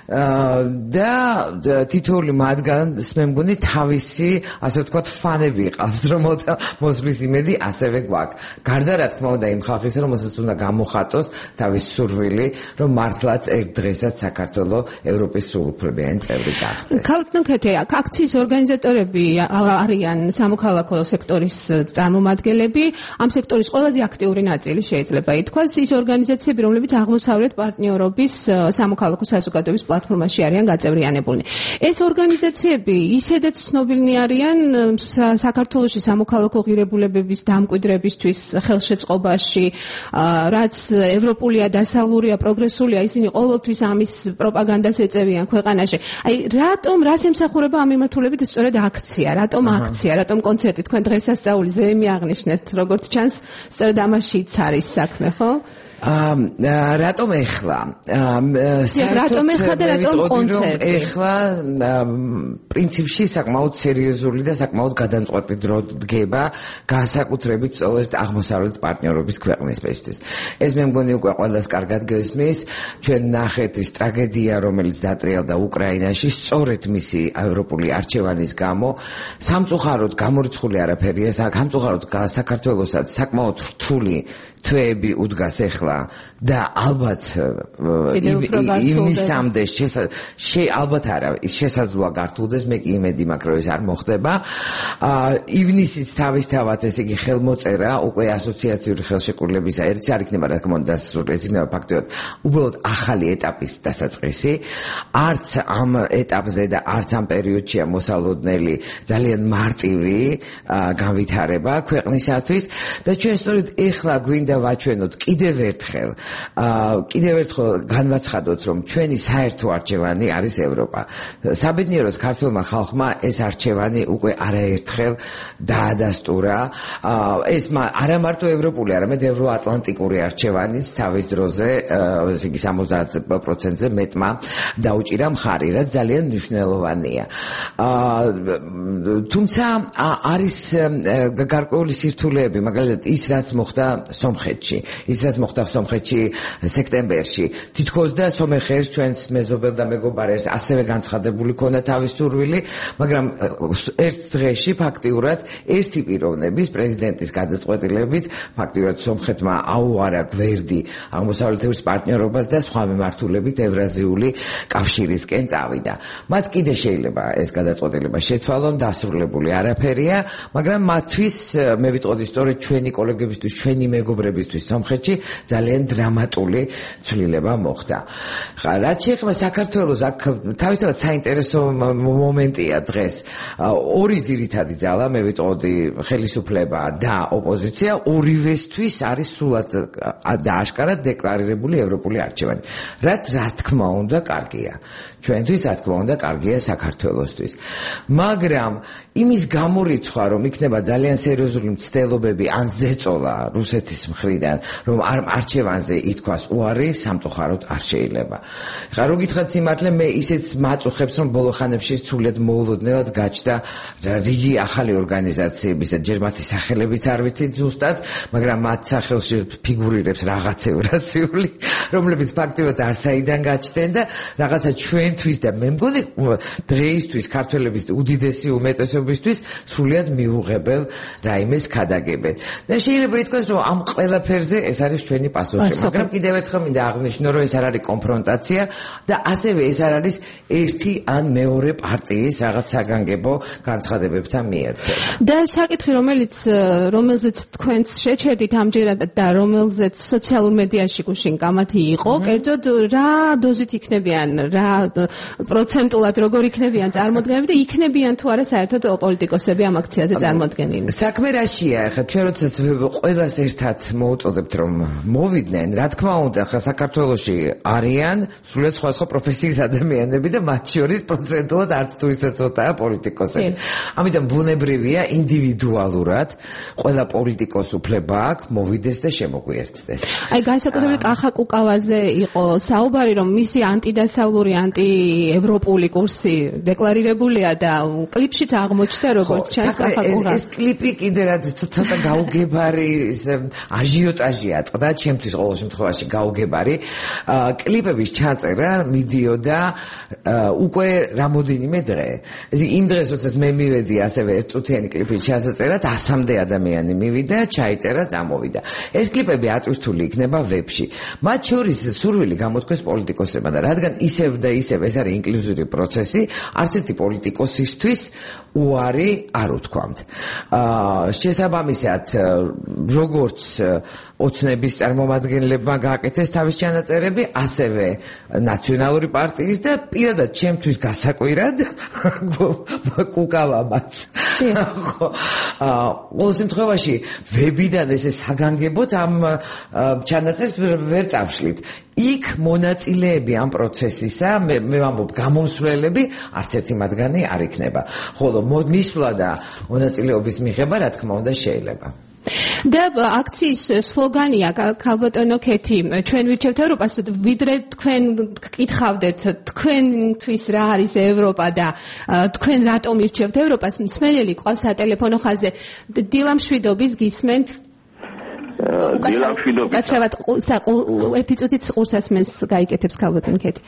და თითოეული მათგანს მე მგონი თავისი, ასე ვთქვათ, ფანები ყავს, რომ მოსვლის იმედი ასევე გვაქვს. გარდა რა თქმა უნდა იმ ხალხისა, რომელსაც უნდა გამოხატოს თავის სურვილი, რომ მართლაც ერთ დღესაც საქართველოს ევროპის სრულუფლებიანი წევრი გახდეს. ქალბატონ ქეთი, აქციის ორგანიზატორები არიან სამოქალაქო სექტორის წარმომადგენლები, ამ სექტორის ყველაზე აქტიური ნაწილი შეიძლება ითქვას ის ორგანიზაციები, რომლებიც აღმოსავლეთ პარტნიორობის სამოქალაქო საზოგადოების პლატფორმაში არიან გაწევრიანებულნი. ეს ორგანიზაციები ისედაც ცნობილნი არიან საქართველოში სამოქალაქო ღირებულებების დამკვიდრებისთვის ხელშეწყობაში, რაც ევროპულია, დასავლურია, პროგრესულია, ისინი ყოველთვის ამის პროპაგანდას ეწევიან ქვეყანაში. აი, რატომ რას ემსახურება ამ მიმართულებით სწორედ აქცია? რატომ აქცია? რატომ კონცერტი? თქვენ დღესასწაული ზეიმი აღნიშნეთ, როგორც ჩანს, სწორედ ამაშიც არის საქმე, ხო? რატომ ეხლა? რატომ ეხლა და რატომ კონცერტი? ეხლა პრინციპში საკმაოდ სერიოზული და საკმაოდ გადამწყვეტი დრო დგება განსაკუთრებით სწორედ აღმოსავლეთ პარტნიორობის ქვეყნებისთვის. ეს მე მგონი უკვე ყველას კარგად გესმის. ჩვენ ნახეთ ის ტრაგედია, რომელიც დატრიალდა უკრაინაში სწორედ მისი ევროპული არჩევანის გამო. სამწუხაროდ გამორიცხული არაფერია, სამწუხაროდ საქართველოსაც საკმაოდ რთული თვეები უდგას ეხლა და ალბათ ივნისამდე ალბათ არა ის შესაძლოა გართულდეს, მე კი იმედი მაქვს, რომ ეს არ მოხდება. ივნისიც თავისთავად ესე იგი ხელმოწერა უკვე ასოციაციური ხელშეკრულებისა ერთს არ იქნება, რა თქმა უნდა, დასასრული, ეს იქნება ფაქტობრივად უბრალოდ ახალი ეტაპის დასაწყისი. არც ამ ეტაპზე და არც ამ პერიოდშია მოსალოდნელი ძალიან მარტივი განვითარება ქვეყნისათვის და ჩვენ სწორედ ეხლა გვინდა ვაჩვენოთ კიდევ ერთხელ განვაცხადოთ, რომ ჩვენი საერთო არჩევანი არის ევროპა. საბედნიეროდ ქართველ საქართველოს ხალხმა ეს არჩევანი უკვე არაერთხელ დაადასტურა. ეს არა მარტო ევროპული, არამედ ევროატლანტიკური არჩევანიც თავის დროზე, ესე იგი 70%-ზე მეტმა დაუჭირა მხარი, რაც ძალიან მნიშვნელოვანია. თუმცა არის გარკვეული სირთულეები, მაგალითად ის რაც მოხდა სომხეთში სექტემბერში. თითქოს და სომეხებს ჩვენს მეზობელ და მეგობარებს ასევე განცხადებული ქონდა თავის სურვილი, მაგრამ ერთ დღეში ფაქტიურად ერთი პიროვნების პრეზიდენტის გადაწყვეტილებით ფაქტიურად სომხეთმა აუარა გვერდი აღმოსავლეთის პარტნიორობას და სხვა მიმართულებით ევრაზიული კავშირისკენ წავიდა. მათ კიდე შეიძლება ეს გადაწყვეტილება შეცვალონ, დასრულებული არაფერია, მაგრამ მათთვის მე ვიტყოდი სწორედ ჩვენი კოლეგებისთვის, ჩვენი მეგობრებისთვის სომხეთში ძალიან დრამატული ცვლილება მოხდა. რაც შეეხება საქართველოს, აქ თავისთავად საინტერესო მომენტია დღეს. ორი ძირითადი ძალა, მე ვიტყოდი ხელისუფლება და ოპოზიცია, ორივესთვის არის სრულად და აშკარად დეკლარირებული ევროპული არჩევანი. რაც რა თქმა უნდა კარგია. ჩვენთვის რა თქმა უნდა კარგია საქართველოსთვის. მაგრამ იმის გამორიცხვა, რომ იქნება ძალიან სერიოზული მცდელობები ან ზეწოლა რუსეთის მხრიდან, რომ არჩევანზე ითქვას უარი, სამწუხაროდ არ შეიძლება. ხა რო გითხრათ სიმართლე, მე ისეც მაწუხებს, რომ ბოლო ხანებში სრულად მოულოდნელად გაჩნდა რიგი ახალი ორგანიზაციების, ჯერ მათი სახელებიც არ ვიცით ზუსტად, მაგრამ მათ სახელში ფიგურირებს რაღაც ევრაზიული, რომლებიც ფაქტიურად არსაიდან გაჩნდნენ და რაღაცა ჩვენთვის და მე მგონი დღეისთვის ქართველების უდიდესი უმეტესობისთვის სრულად მიუღებელ რაიმეს ქადაგებენ. და შეიძლება ითქვას, რომ ამ ყველაფერზე ეს არის ჩვენი პასუხი, მაგრამ კიდევ ერთხელ მინდა აღნიშნო, რომ ეს არ არის კონფრონტაცია და ასევე ეს არ არის ერთი ან მეორე პარტიის რაღაც საგანგებო განცხადებებთან მიერთება. და საკითხი, რომელზეც თქვენც შეჩერდით ამჯერად და რომელზეც სოციალურ მედიაში გუშინ გამათი იყო, კერძოდ რა დოზით იქნებიან, რა პროცენტულად როგორ იქნებიან წარმოდგენები და იქნებიან თუ არა საერთოდ პოლიტიკოსები ამ აქციაზე წარმოდგენილი. საქმე რაშია, ხა ჩვენ როდესაც ყველას ერთად მოუწოდებთ რომ მოვიდნენ, რა თქმა უნდა, ხა საქართველოში არიან სრულიად სხვადასხვა პროფესიის ადამიანები და მათ შორის პროცენტულად არც თუ ისე ცოტაა პოლიტიკოსები. ამიტომ ბუნებრივია ინდივიდუალურად ყველა პოლიტიკოს უფლება აქვს მოვიდეს და შემოგვიერთდეს. აი განსაკუთრებით კახა კუკავაზე იყო საუბარი, რომ მისი ანტიდასავლური, ანტიევროპული კურსი დეკლარირებულია და კლიპშიც აღმოჩნდა როგორც ჩანს კახა კუკა. ეს კლიპი კიდე რა ცოტა გაუგებარი აჟიოტაჟი ატყდა, ჩემთვის ყოველ შემთხვევაში გაუგებარი. კლიპების ჩაწერა მიდიოდა უკვე რამოდენიმე დღე. იმ დღეს როდესაც მე მივედი, ასევე ერთწუთიანი კლიპის ჩასაწერად 100-მდე ადამიანი მივიდა, ჩაიწერა, წამოვიდა. ეს კლიპები აწვირთული იქნება ვებში. მათ შორის სურვილი გამოთქვეს პოლიტიკოსებმა და რადგან ისევ და ისევ ეს არის ინკლუზიური პროცესი, არც ერთი პოლიტიკოსისთვის უარი არ უთქვამთ. შესაბამისად, როგორც ოცნების წარმომადგენლებმა გააკეთეს თავის ჩანაწერები, ასევე ნაციონალური პარტიის და პირადად ჩემთვის გასაკვირად კუკავამაც. ყოველ შემთხვევაში ვებიდან ესე საგანგებოდ ამ ჩანაწერს ვერ წავშლით. იქ მონაწილეები ამ პროცესისა, მე ვამბობ, გამომსვლელები, არც ერთი მათგანი არ იქნება. ხოლო მისვლა და მონაწილეობის მიღება, რა თქმა უნდა, შეიძლება. და აქციის სლოგანია ქალბატონო ქეთი, ჩვენ ვირჩევთ ევროპას, ვიდრე თქვენ გკითხავდეთ თქვენთვის რა არის ევროპა და თქვენ რატომ ირჩევთ ევროპას, მსმენელი ყავს სატელეფონო ხაზზე. დილამშვიდობის გისმენთ? დილამშვიდობის. კაცრავად ერთი წუთით ყურსასმენს გაიკეთებს ქალბატონო ქეთი.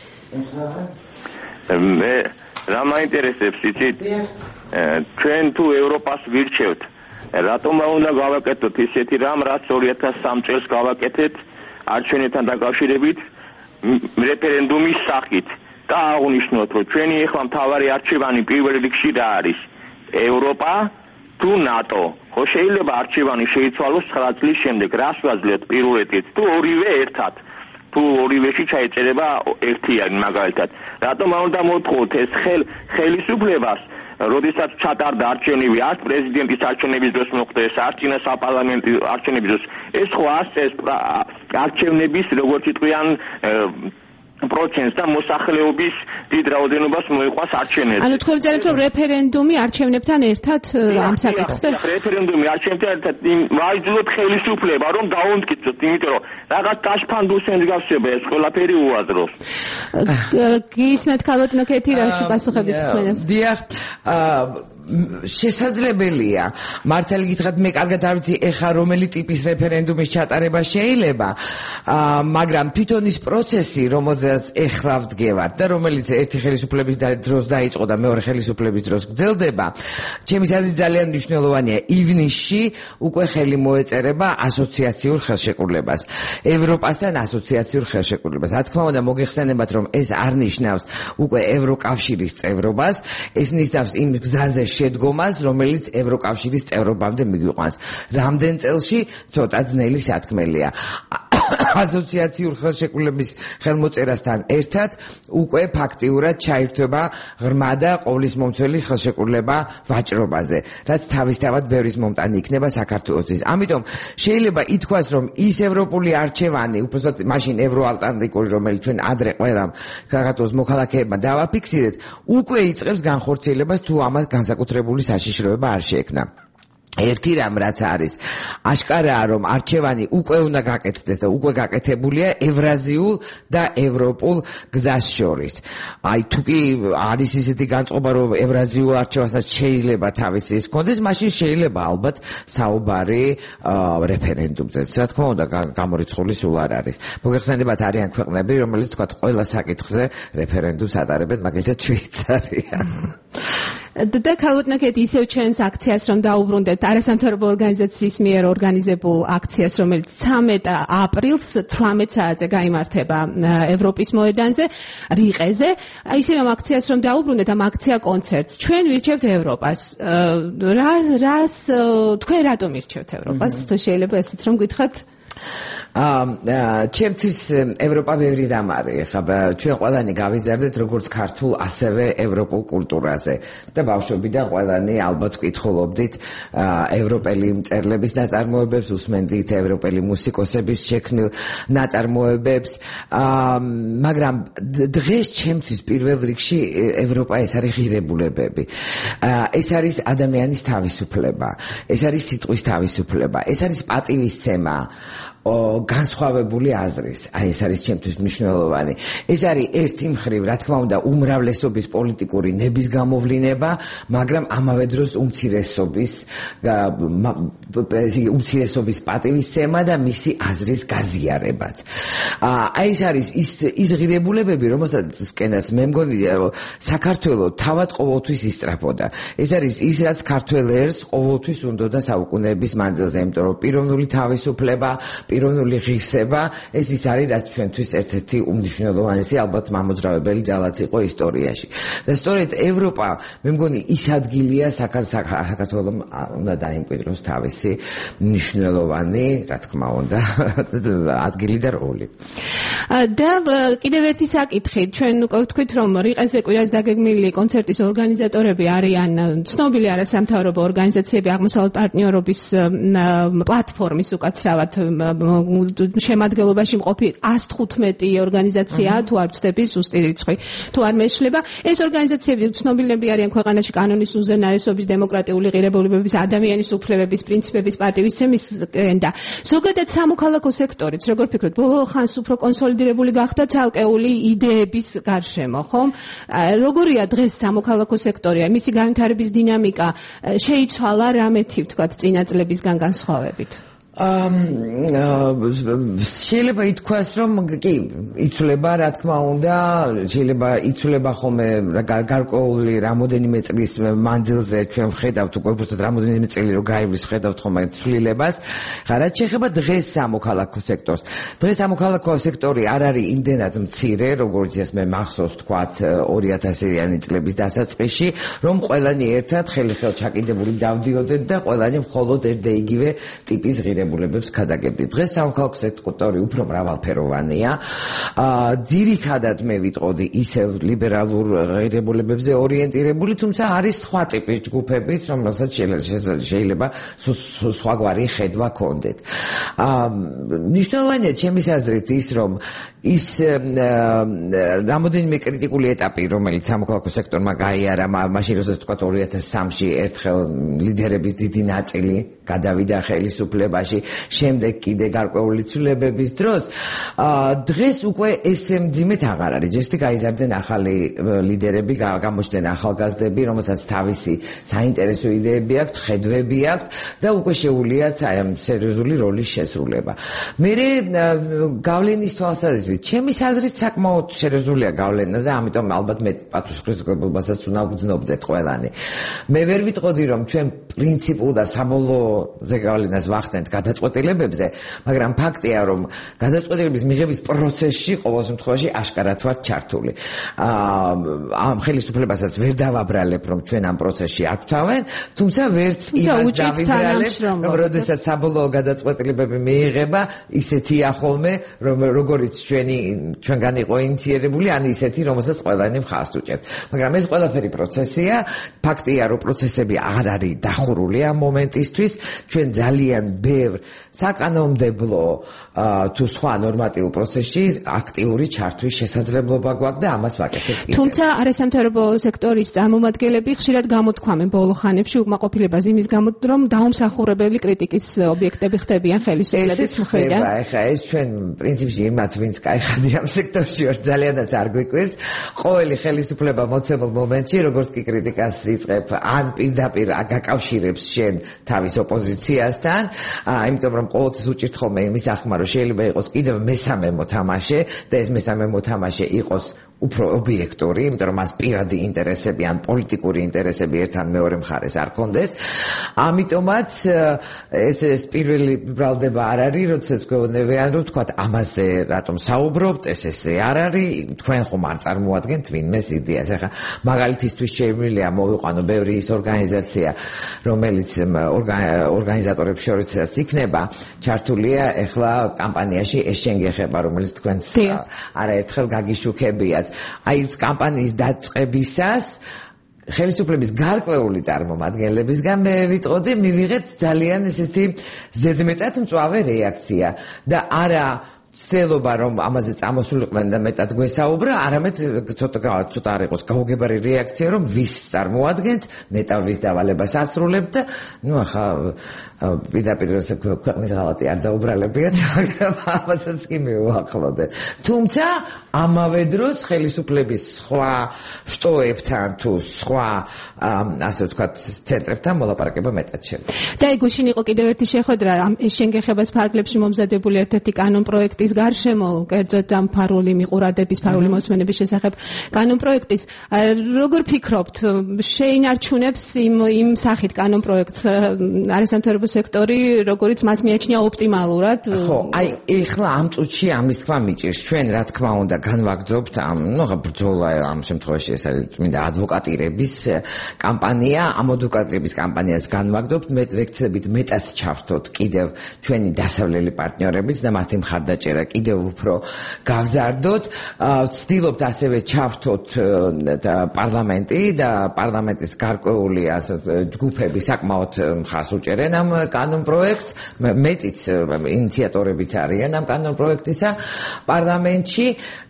მე რა მაინტერესებს იცით? ჩვენ თუ ევროპას ვირჩევთ, რატომ უნდა გავაკეთოთ ისეთი რამ, რაც 2003 წელს გავაკეთეთ არჩევნებთან დაკავშირებით რეფერენდუმის სახით და აღნიშნოთ, რომ ჩვენი ახლა მთავარი არჩევანი პირველ რიგში რა არის? ევროპა თუ ნატო? ხო შეიძლება არჩევანი შეიცვალოს 9 წლის შემდეგ, რას ვაძლევთ პირველად თუ ორივე ერთად? თუ ორივეში ჩაეწერება ერთიანი მაგალითად. რატომ უნდა მოთხოვოთ ეს ხელისუფლებას, როდესაც ჩატარდა არჩევნები, არც პრეზიდენტის არჩევნების დროს მოხდა ეს, არც წინა საპარლამენტო არჩევნების დროს. ეს ხო არჩევნების, როგორც იტყვიან, პროცენტს და მოსახლეობის დიდ რაოდენობას მოიყვანს არჩევნებზე. ანუ თქვენ წერეთ რომ რეფერენდუმი არჩევნებთან ერთად ამ საკითხზე? რეფერენდუმი არჩევნებთან ერთად ვაიძულოთ ხელისუფლება რომ დაუმტკიცოთ, იმიტომ რომ რაღაც კაშფანდუსენს გასწრება ეს ყველაფერი უაზროს. გისმენთ ქალბატონო კეთი რას პასუხებთ მსმენელს? დიახ, შესაძლებელია მართალი გითხრათ მე კარგად არ ვიცი ეხა რომელი ტიპის რეფერენდუმის ჩატარება შეიძლება მაგრამ თვითონ ის პროცესი რომელზეც ეხლა ვდგევართ და რომელიც ერთი ხელისუფლების დროს დაიწყო და მეორე ხელისუფლების დროს გრძელდება ჩემი აზრით ძალიან მნიშვნელოვანია ივნისში უკვე ხელი მოეწერება ასოციაციურ ხელშეკრულებას ევროპასთან ასოციაციურ ხელშეკრულებას რა თქმა უნდა მოგეხსენებათ რომ ეს არ ნიშნავს უკვე ევროკავშირის წევრობას ეს ნიშნავს იმ გზაზე შედგომას, რომელიც ევროკავშირის წევრობამდე მიგვიყვანს. რამდენ წელში ცოტა ძნელი სათქმელია. ასოციაციურ ხელშეკრულების ხელმოწერასთან ერთად უკვე ფაქტიურად ჩაირთვება ღრმა და ყოვლისმომცველი ხელშეკრულება ვაჭრობაზე, რაც თავისთავად ბევრის მომტანი იქნება საქართველოსთვის. ამიტომ შეიძლება ითქვას, რომ ის ევროპული არჩევანი, უბრალოდ მაშინ ევროატლანტიკური, რომელიც ჩვენ ადრე ყველამ საქართველოს მოქალაქეებმა დავაფიქსირეთ, უკვე იწყებს განხორციელებას თუ ამას განსაკუთრებული საშიშროება არ შეექმნა. ერთი რამ რაც არის აშკარაა რომ არჩევანი უკვე უნდა გაკეთდეს და უკვე გაკეთებულია ევრაზიულ და ევროპულ გზას შორის. აი თუ კი არის ისეთი განწყობა რომ ევრაზიულ არჩევანსაც შეიძლება თავისი ის კონდეს, მაშინ შეიძლება ალბათ საუბარი რეფერენდუმზეც. რა თქმა უნდა გამორიცხული სულ არ არის. მოგეხსენებათ არიან ქვეყნები, რომელიც თქვა ყველა საკითხზე რეფერენდუმს ატარებენ, მაგალითად შვეიცარია. და ქალბატონო ისევ ჩვენს აქციას რომ დაუბრუნდეთ არასამთავრობო ორგანიზაციის მიერ ორგანიზებულ აქციას რომელიც 13 აპრილს 18 საათზე გაიმართება ევროპის მოედანზე რიყეზე ისევ ამ აქციას რომ დაუბრუნდეთ ამ აქცია კონცერტს ჩვენ ვირჩევთ ევროპას რას თქვენ რატომ ირჩევთ ევროპას თუ შეიძლება ესეთ რომ გითხრათ ჩემთვის ევროპა ბევრი რამ არის. ხა ჩვენ ყველანი გავიზარდეთ როგორც ქართულ, ასევე ევროპულ კულტურაზე და ბავშვობიდან ყველანი ალბათ ვკითხულობდით ევროპელი მწერლების ნაწარმოებებს, უსმენდით ევროპელი მუსიკოსების შექმნილ ნაწარმოებებს, მაგრამ დღეს ჩემთვის პირველ რიგში ევროპა ეს არის ღირებულებები. ეს არის ადამიანის თავისუფლება, ეს არის სიტყვის თავისუფლება, ეს არის პატივისცემა. განსხვავებული აზრის, აი ეს არის ჩემთვის მნიშვნელოვანი. ეს არის ერთი მხრივ, რა თქმა უნდა, უმრავლესობის პოლიტიკური ნების გამოვლინება, მაგრამ ამავე დროს უმცირესობის პატივისცემა და მისი აზრის გაზიარებაც. აი ეს არის ის ღირებულებები, რომელსაც მე მგონი საქართველოს თავად ყოველთვის ისწრაფოდა. ეს არის ის, რაც ქართველებს ყოველთვის უნდოდა საუკუნეების მანძილზე, იმიტომ რომ პიროვნული თავისუფლება პიროვნული ღირსება ეს ის არის რაც ჩვენთვის ერთ-ერთი უმნიშვნელოვანესი ალბათ მამოძრავებელი ძალაც იყო ისტორიაში და სწორედ ევროპა მე მგონი ის ადგილია საქართველოს უნდა დაიმკვიდროს თავისი მნიშვნელოვანი რა თქმა უნდა ადგილი და როლი და კიდევ ერთი საკითხი ჩვენ უკვე ვთქვით რომ რიყეზე კვირას დაგეგმილი კონცერტის ორგანიზატორები არიან ცნობილი არასამთავრობო ორგანიზაციები აღმოსავლეთ პარტნიორობის პლატფორმის უკაცრავად შემადგენლობაში მყოფი 115 ორგანიზაცია თუ არ ვცდები ზუსტი რიცხვი თუ არ მეშლება ეს ორგანიზაციები ცნობილები არიან ქვეყანაში კანონის უზენაესობის დემოკრატიული ღირებულებების ადამიანის უფლებების პრინციპების პატივისცემის და ზოგადად სამოქალაქო სექტორიც როგორ ფიქრობთ ბოლო ხანს უფრო კონსოლიდირებული გახდა ცალკეული იდეების გარშემო ხომ როგორია დღეს სამოქალაქო სექტორი მისი განვითარების დინამიკა შეიცვალა რამეთი ვთქვათ წინა წლებისგან განსხვავებით შეიძლება ითქვას რომ კი იცვლება რა თქმა უნდა შეიძლება იცვლება ხოლმე გარკვეული რამოდენიმე წლის მანძილზე ჩვენ ვხედავთ უკვე უბრალოდ რამოდენიმე წელი რომ გაივლის ვხედავთ ხოლმე ცვლილებას ხა რაც შეეხება დღეს სამოქალაქო სექტორს დღეს სამოქალაქო სექტორი არ არის იმდენად მცირე როგორც ის მე მახსოვს თქვათ 2000-იანი წლების დასაწყისში რომ ყველანი ერთად ხელი-ხელ ჩაკიდებული დავდიოდეთ და ყველანი მხოლოდ ერთ და იგივე ტიპის ღირებულებებს გადაგებდით. დღეს სამოქალაქო სექტორი უფრო მრავალფეროვანია. ძირითადად მე ვიტყოდი ისევ ლიბერალურ ღირებულებებზე ორიენტირებული, თუმცა არის სხვა ტიპის ჯგუფებიც, რომელსაც შეიძლება სხვაგვარი ხედვა ჰქონდეთ. მნიშვნელოვანია ჩემის აზრით ის, რომ ის რამოდენიმე კრიტიკული ეტაპი, რომელიც სამოქალაქო სექტორმა გაიარა, მაშინ როდესაც თქვა 2003-ში ერთხელ ლიდერების დიდი ნაწილი გადავიდა ხელისუფლებაში, შემდეგ კიდე გარკვეული ცვლილებების დროს, დღეს უკვე ესე მძიმედ აღარ არის. ჯერ გაიზარდნენ ახალი ლიდერები, გამოჩნდნენ ახალგაზრდები, რომელსაც თავისი საინტერესო იდეები აქვთ, ხედვები აქვთ და უკვე შეუძლიათ აი ამ სერიოზული როლის შესრულება. მე გავლენის თვალსაზრისით, ჩემის აზრით საკმაოდ სერიოზულია გავლენა და ამიტომ ალბათ მე პათუსხლისმგებლობასაც უნდა ვგრძნობდეთ ყველანი. მე ვერ ვიტყოდი, რომ ჩვენ პრინციპულ და საბოლოო ზეგავლენას ვახდენთ გადაწყვეტილებებზე, მაგრამ ფაქტია, რომ გადაწყვეტილების მიღების პროცესში ყოველ შემთხვევაში აშკარად ვართ ჩართული. ამ ხელისუფლებასაც ვერ დავაბრალებ, რომ ჩვენ ამ პროცესში არ გვთავენ, თუმცა ვერც იმას დავიბრალებ, რომ როდესაც საბოლოო გადაწყვეტილებები მიიღება, ისეთია ხოლმე, როგორიც ჩვენგან იყო ინიცირებული, ან ისეთი, რომელსაც ყველანი მხარს უჭერთ. მაგრამ ეს ყველაფერი პროცესია, ფაქტია, რომ პროცესები არ არის დახურული ამ მომენტისთვის, ჩვენ ძალიან ბევრ საკანონმდებლო თუ სხვა ნორმატიულ პროცესში აქტიური ჩართვის შესაძლებლობა გვაქვს და ამას ვაკეთებთ. თუმცა არასამთავრობო სექტორის წარმომადგენლები ხშირად გამოთქვამენ ბოლო ხანებში უკმაყოფილებას იმის გამო, რომ დაუმსახურებელი კრიტიკის ობიექტები ხდებიან ხელისუფლების მხრიდან. ეხლა ეს ჩვენ პრინციპში იმათ ვინც კაიხანი ამ სექტორში ვარ ძალიანაც არ გვიკვირს. ყოველი ხელისუფლება მოცემულ მომენტში, როგორც კი კრიტიკას იწყებ, ან პირდაპირ გაკავშირებს შენ თავის ოპოზიციასთან, იმიტომ რომ ყოველთვის უჭირთ ხოლმე იმის ახმა, რომ შეიძლება იყოს კიდევ მესამე მოთამაშე და ეს მესამე მოთამაშე იყოს უფრო ობიექტური, იმიტომ რომ მას პირადი ინტერესები ან პოლიტიკური ინტერესები ერთთან მეორე მხარეს არ კონდეს. ამიტომაც ეს პირველი ბრალდება არ არის, როდესაც გვეუბნებიან, რომ თქვათ ამაზე რატომ საუბრობთ, ესე არ არის, თქვენ ხომ არ წარმოადგენთ ვინმეს იდეას. ახლა მაგალითისთვის შეგვიძლია მოვიყვანო ბევრი ის ორგანიზაცია, რომელიც ორგანიზატორებს შორისაც იქნება, ჩართულია ახლა კამპანიაში ეს შენ გეხება, რომელიც თქვენს არაერთხელ გაგიშუქებიათ. აი კამპანიის დაწყებისას ხელისუფლების გარკვეული წარმომადგენლებისგან მე ვიტყოდი მივიღეთ ძალიან ესეთი ზედმეტად მწვავე რეაქცია და არა ცდილობა რომ ამაზე წამოსულიყვნენ და მეტად გვესაუბრა, არამედ ცოტა არ იყოს გაუგებარი რეაქცია, რომ ვის წარმოადგენთ, ნეტავ ვის დავალებას ასრულებთ და ნუ ახლა პირდაპირ ქვეყნის ღალატი არ დაუბრალებიათ, მაგრამ ამასაც კი მივუახლოვდეთ. თუმცა ამავე დროს ხელისუფლების სხვა შტოებთან თუ სხვა ასე ვთქვათ ცენტრებთან მოლაპარაკება მეტად შეუძლია. და აი გუშინ იყო კიდევ ერთი შეხვედრა ამ შენგეხებას ფარგლებში მომზადებული ერთ-ერთი კანონპროექტის გარშემო, კერძოდ ამ ფარული მიყურადების, ფარული მოსმენების შესახებ კანონპროექტის. როგორ ფიქრობთ, შეინარჩუნებს იმ სახით კანონპროექტს არასამთავრობო სექტორი, როგორიც მას მიაჩნია ოპტიმალურად? ხო, აი ეხლა ამ წუთში ამის თქმა მიჭირს. ჩვენ რა თქმა უნდა განვაგრძობთ ამ ბრძოლა ამ შემთხვევაში ეს არის წმინდა ადვოკატირების კამპანია, ამ ადვოკატირების კამპანიას განვაგრძობთ, ვექცებით მეტად ჩავთოთ კიდევ ჩვენი დასავლელი პარტნიორებიც და მათი მხარდაჭერა კიდევ უფრო გავზარდოთ. ვცდილობთ ასევე ჩავთოთ პარლამენტი და პარლამენტის გარკვეული ჯგუფები საკმაოდ მხარს უჭერენ ამ კანონპროექტს, მეტიც ინიციატორებიც არიან ამ კანონპროექტისა პარლამენტში.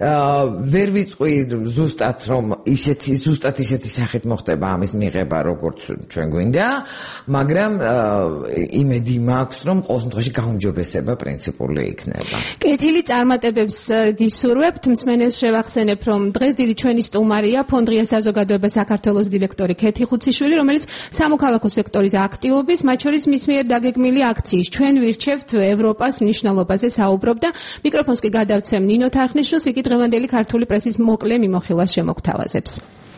ვერ ვიტყვი ზუსტად რომ ზუსტად ისეთი სახით მოხდება ამის მიღება, როგორც ჩვენ გვინდა, მაგრამ იმედი მაქვს, რომ ყოველ შემთხვევაში გაუმჯობესება პრინციპული იქნება. კეთილი წარმატებებს გისურვებთ. მსმენელს შევახსენებ, რომ დღეს დიდი ჩვენი სტუმარია ფონდრია საზოგადოება საქართველოს დირექტორი ქეთი ხუციშვილი, რომელიც სამოქალაქო სექტორის აქტივობის, მათ შორის მის მიერ დაგეგმილი აქციის ჩვენ ვირჩევთ ევროპას მნიშვნელობაზე საუბრობდა. მიკროფონს კი გადავცემ ნინო თარხნიშვილს, იგი დღევანდელი ქართული პრესის მოკლე მიმოხილვას შემოგთავაზებს.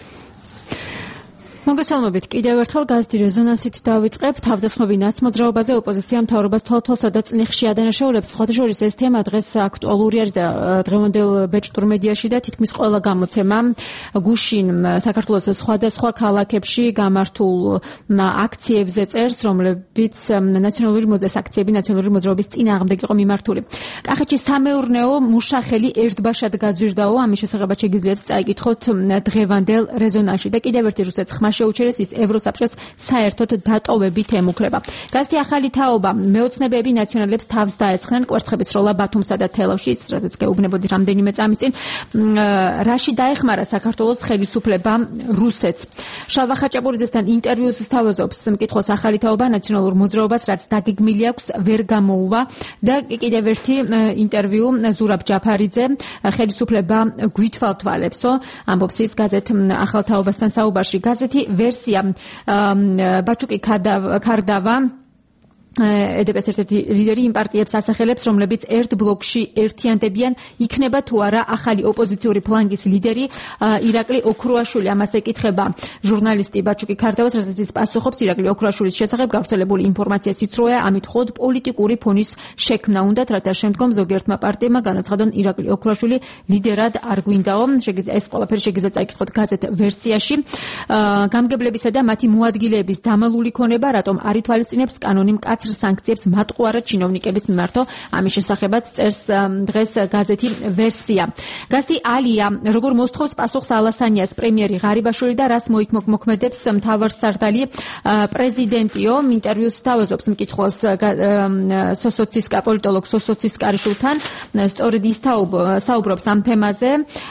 მოგესალმებით. კიდევ ერთხელ გაზეთი რეზონანსით დავიწყებ. თავდასხმები ნაცმოძრაობაზე ოპოზიცია მთავრობას თვალთვალსა და წნეხში ადანაშაულებს. სხვათა შორის ეს თემა დღეს აქტუალური არის და დღევანდელ ბეჭდურ მედიაში და თითქმის ყველა გამოცემა გუშინ საქართველოს სხვადასხვა ქალაქებში გამართულ აქციებზე წერს, რომლებიც ნაციონალური აქციები ნაციონალური მოძრაობის წინააღმდეგ იყო მიმართული. კახეთში სამეურნეო მუშახელი ერთბაშად გაძვირდაო. ამის შესახებაც შეგიძლიათ წაიკითხოთ დღევანდელ რეზონანსში და კიდევ ერთი რუსეთის შეუჩერეს ის ევროსაბჭოს საერთოდ დატოვებით ემუქრება. გაზეთი ახალი თაობა მეოცნებები ნაციონალებს თავს დაესხნენ კვერცხების სროლა ბათუმსა და თელავში, რასაც გეუბნებოდი რამდენიმე წამის წინ, რაში დაეხმარა საქართველოს ხელისუფლება რუსეთს. შალვა ხაჭაპურიძესთან ინტერვიუს სთავაზობს მკითხველს ახალი თაობა ნაციონალურ მოძრაობას, რაც დაგეგმილი აქვს, ვერ გამოუვა და კიდევ ერთი ინტერვიუ ზურაბ ჯაფარიძე ხელისუფლება გვითვალთვალებსო, ამბობს ის გაზეთ ახალ თაობასთან საუბარში. გაზეთი ვერსია ბაჩუკი ქარდავა EDP-ს ერთ-ერთი ლიდერი იმ პარტიებს ასახელებს, რომლებიც ერთ ბლოკში ერთიანდებიან, იქნება თუ არა ახალი ოპოზიციური ფლანგის ლიდერი ირაკლი ოქრუაშვილი. ამას ეკითხება ჟურნალისტი ბაჩუკი ქარდავას, რასაც ის პასუხობს ირაკლი ოქრუაშვილის შესახებ გავრცელებული ინფორმაცია სიცრუეა, ამით ხოდ პოლიტიკური ფონის შექმნა უნდათ, რათა შემდგომ ზოგიერთმა პარტიებმა განაცხადონ ირაკლი ოქრუაშვილი ლიდერად არ გვინდაო. ეს ყველაფერი შეგიძლიათ წაიკითხოთ გაზეთ ვერსიაში. გამგებლებისა და მათი მოადგილეების დამალული ქონება, რატომ არ ითვალისწინებს კანონი სანქციებს მატყუარა ჩინოვნიკების მიმართო, ამის შესახებაც წერს დღეს გაზეთი ვერსია. გაზეთი ალია როგორ მოსთხოვს პასუხს ალასანიას პრემიერი ღარიბაშვილი და რას მოქმედებს მთავარსარდალი პრეზიდენტიო. ინტერვიუს სთავაზობს მკითხველს სოსოცისკა პოლიტოლოგ სოსოცისკარიშვილთან, სწორედ ის საუბრობს ამ თემაზე.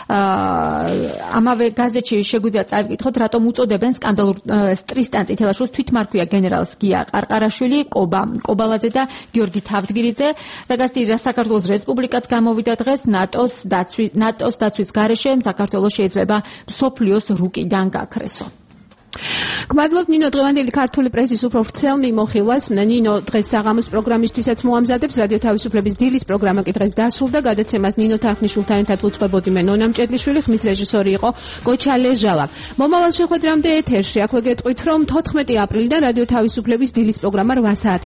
ამავე გაზეთში შეგვიძლია წავიკითხოთ, რატომ უწოდებენ სკანდალურ სტრისტან წითელაშვილს თვითმარქვია გენერალს გია ყარყარაშვილი, კობალაძე და გიორგი თავდგირიძე. და გაზეთი საქართველოს რესპუბლიკაც გამოვიდა დღეს ნატოს დაცვის გარეშე საქართველოს შეიძლება მსოფლიოს რუკიდან გაქრესო. გმადლობ ნინო, დღევანდელი ქართული პრესის უფრო ვრცელ მიმოხილვას. ნინო დღეს საღამოს პროგრამისთვისაც მოამზადებს რადიო თავისუფლების დილის პროგრამა კი დღეს დასრულდა. გადაცემას ნინო თარხნიშვილთან ერთად უძღვებოდი მე ნონა მჭედლიშვილი, ხმის რეჟისორი იყო კოჩა ლეჟალა. მომავალ შეხვედრამდე ეთერში აქვე გეტყვით, რომ 14 აპრილიდან რადიო თავისუფლების დილის პროგრამა 8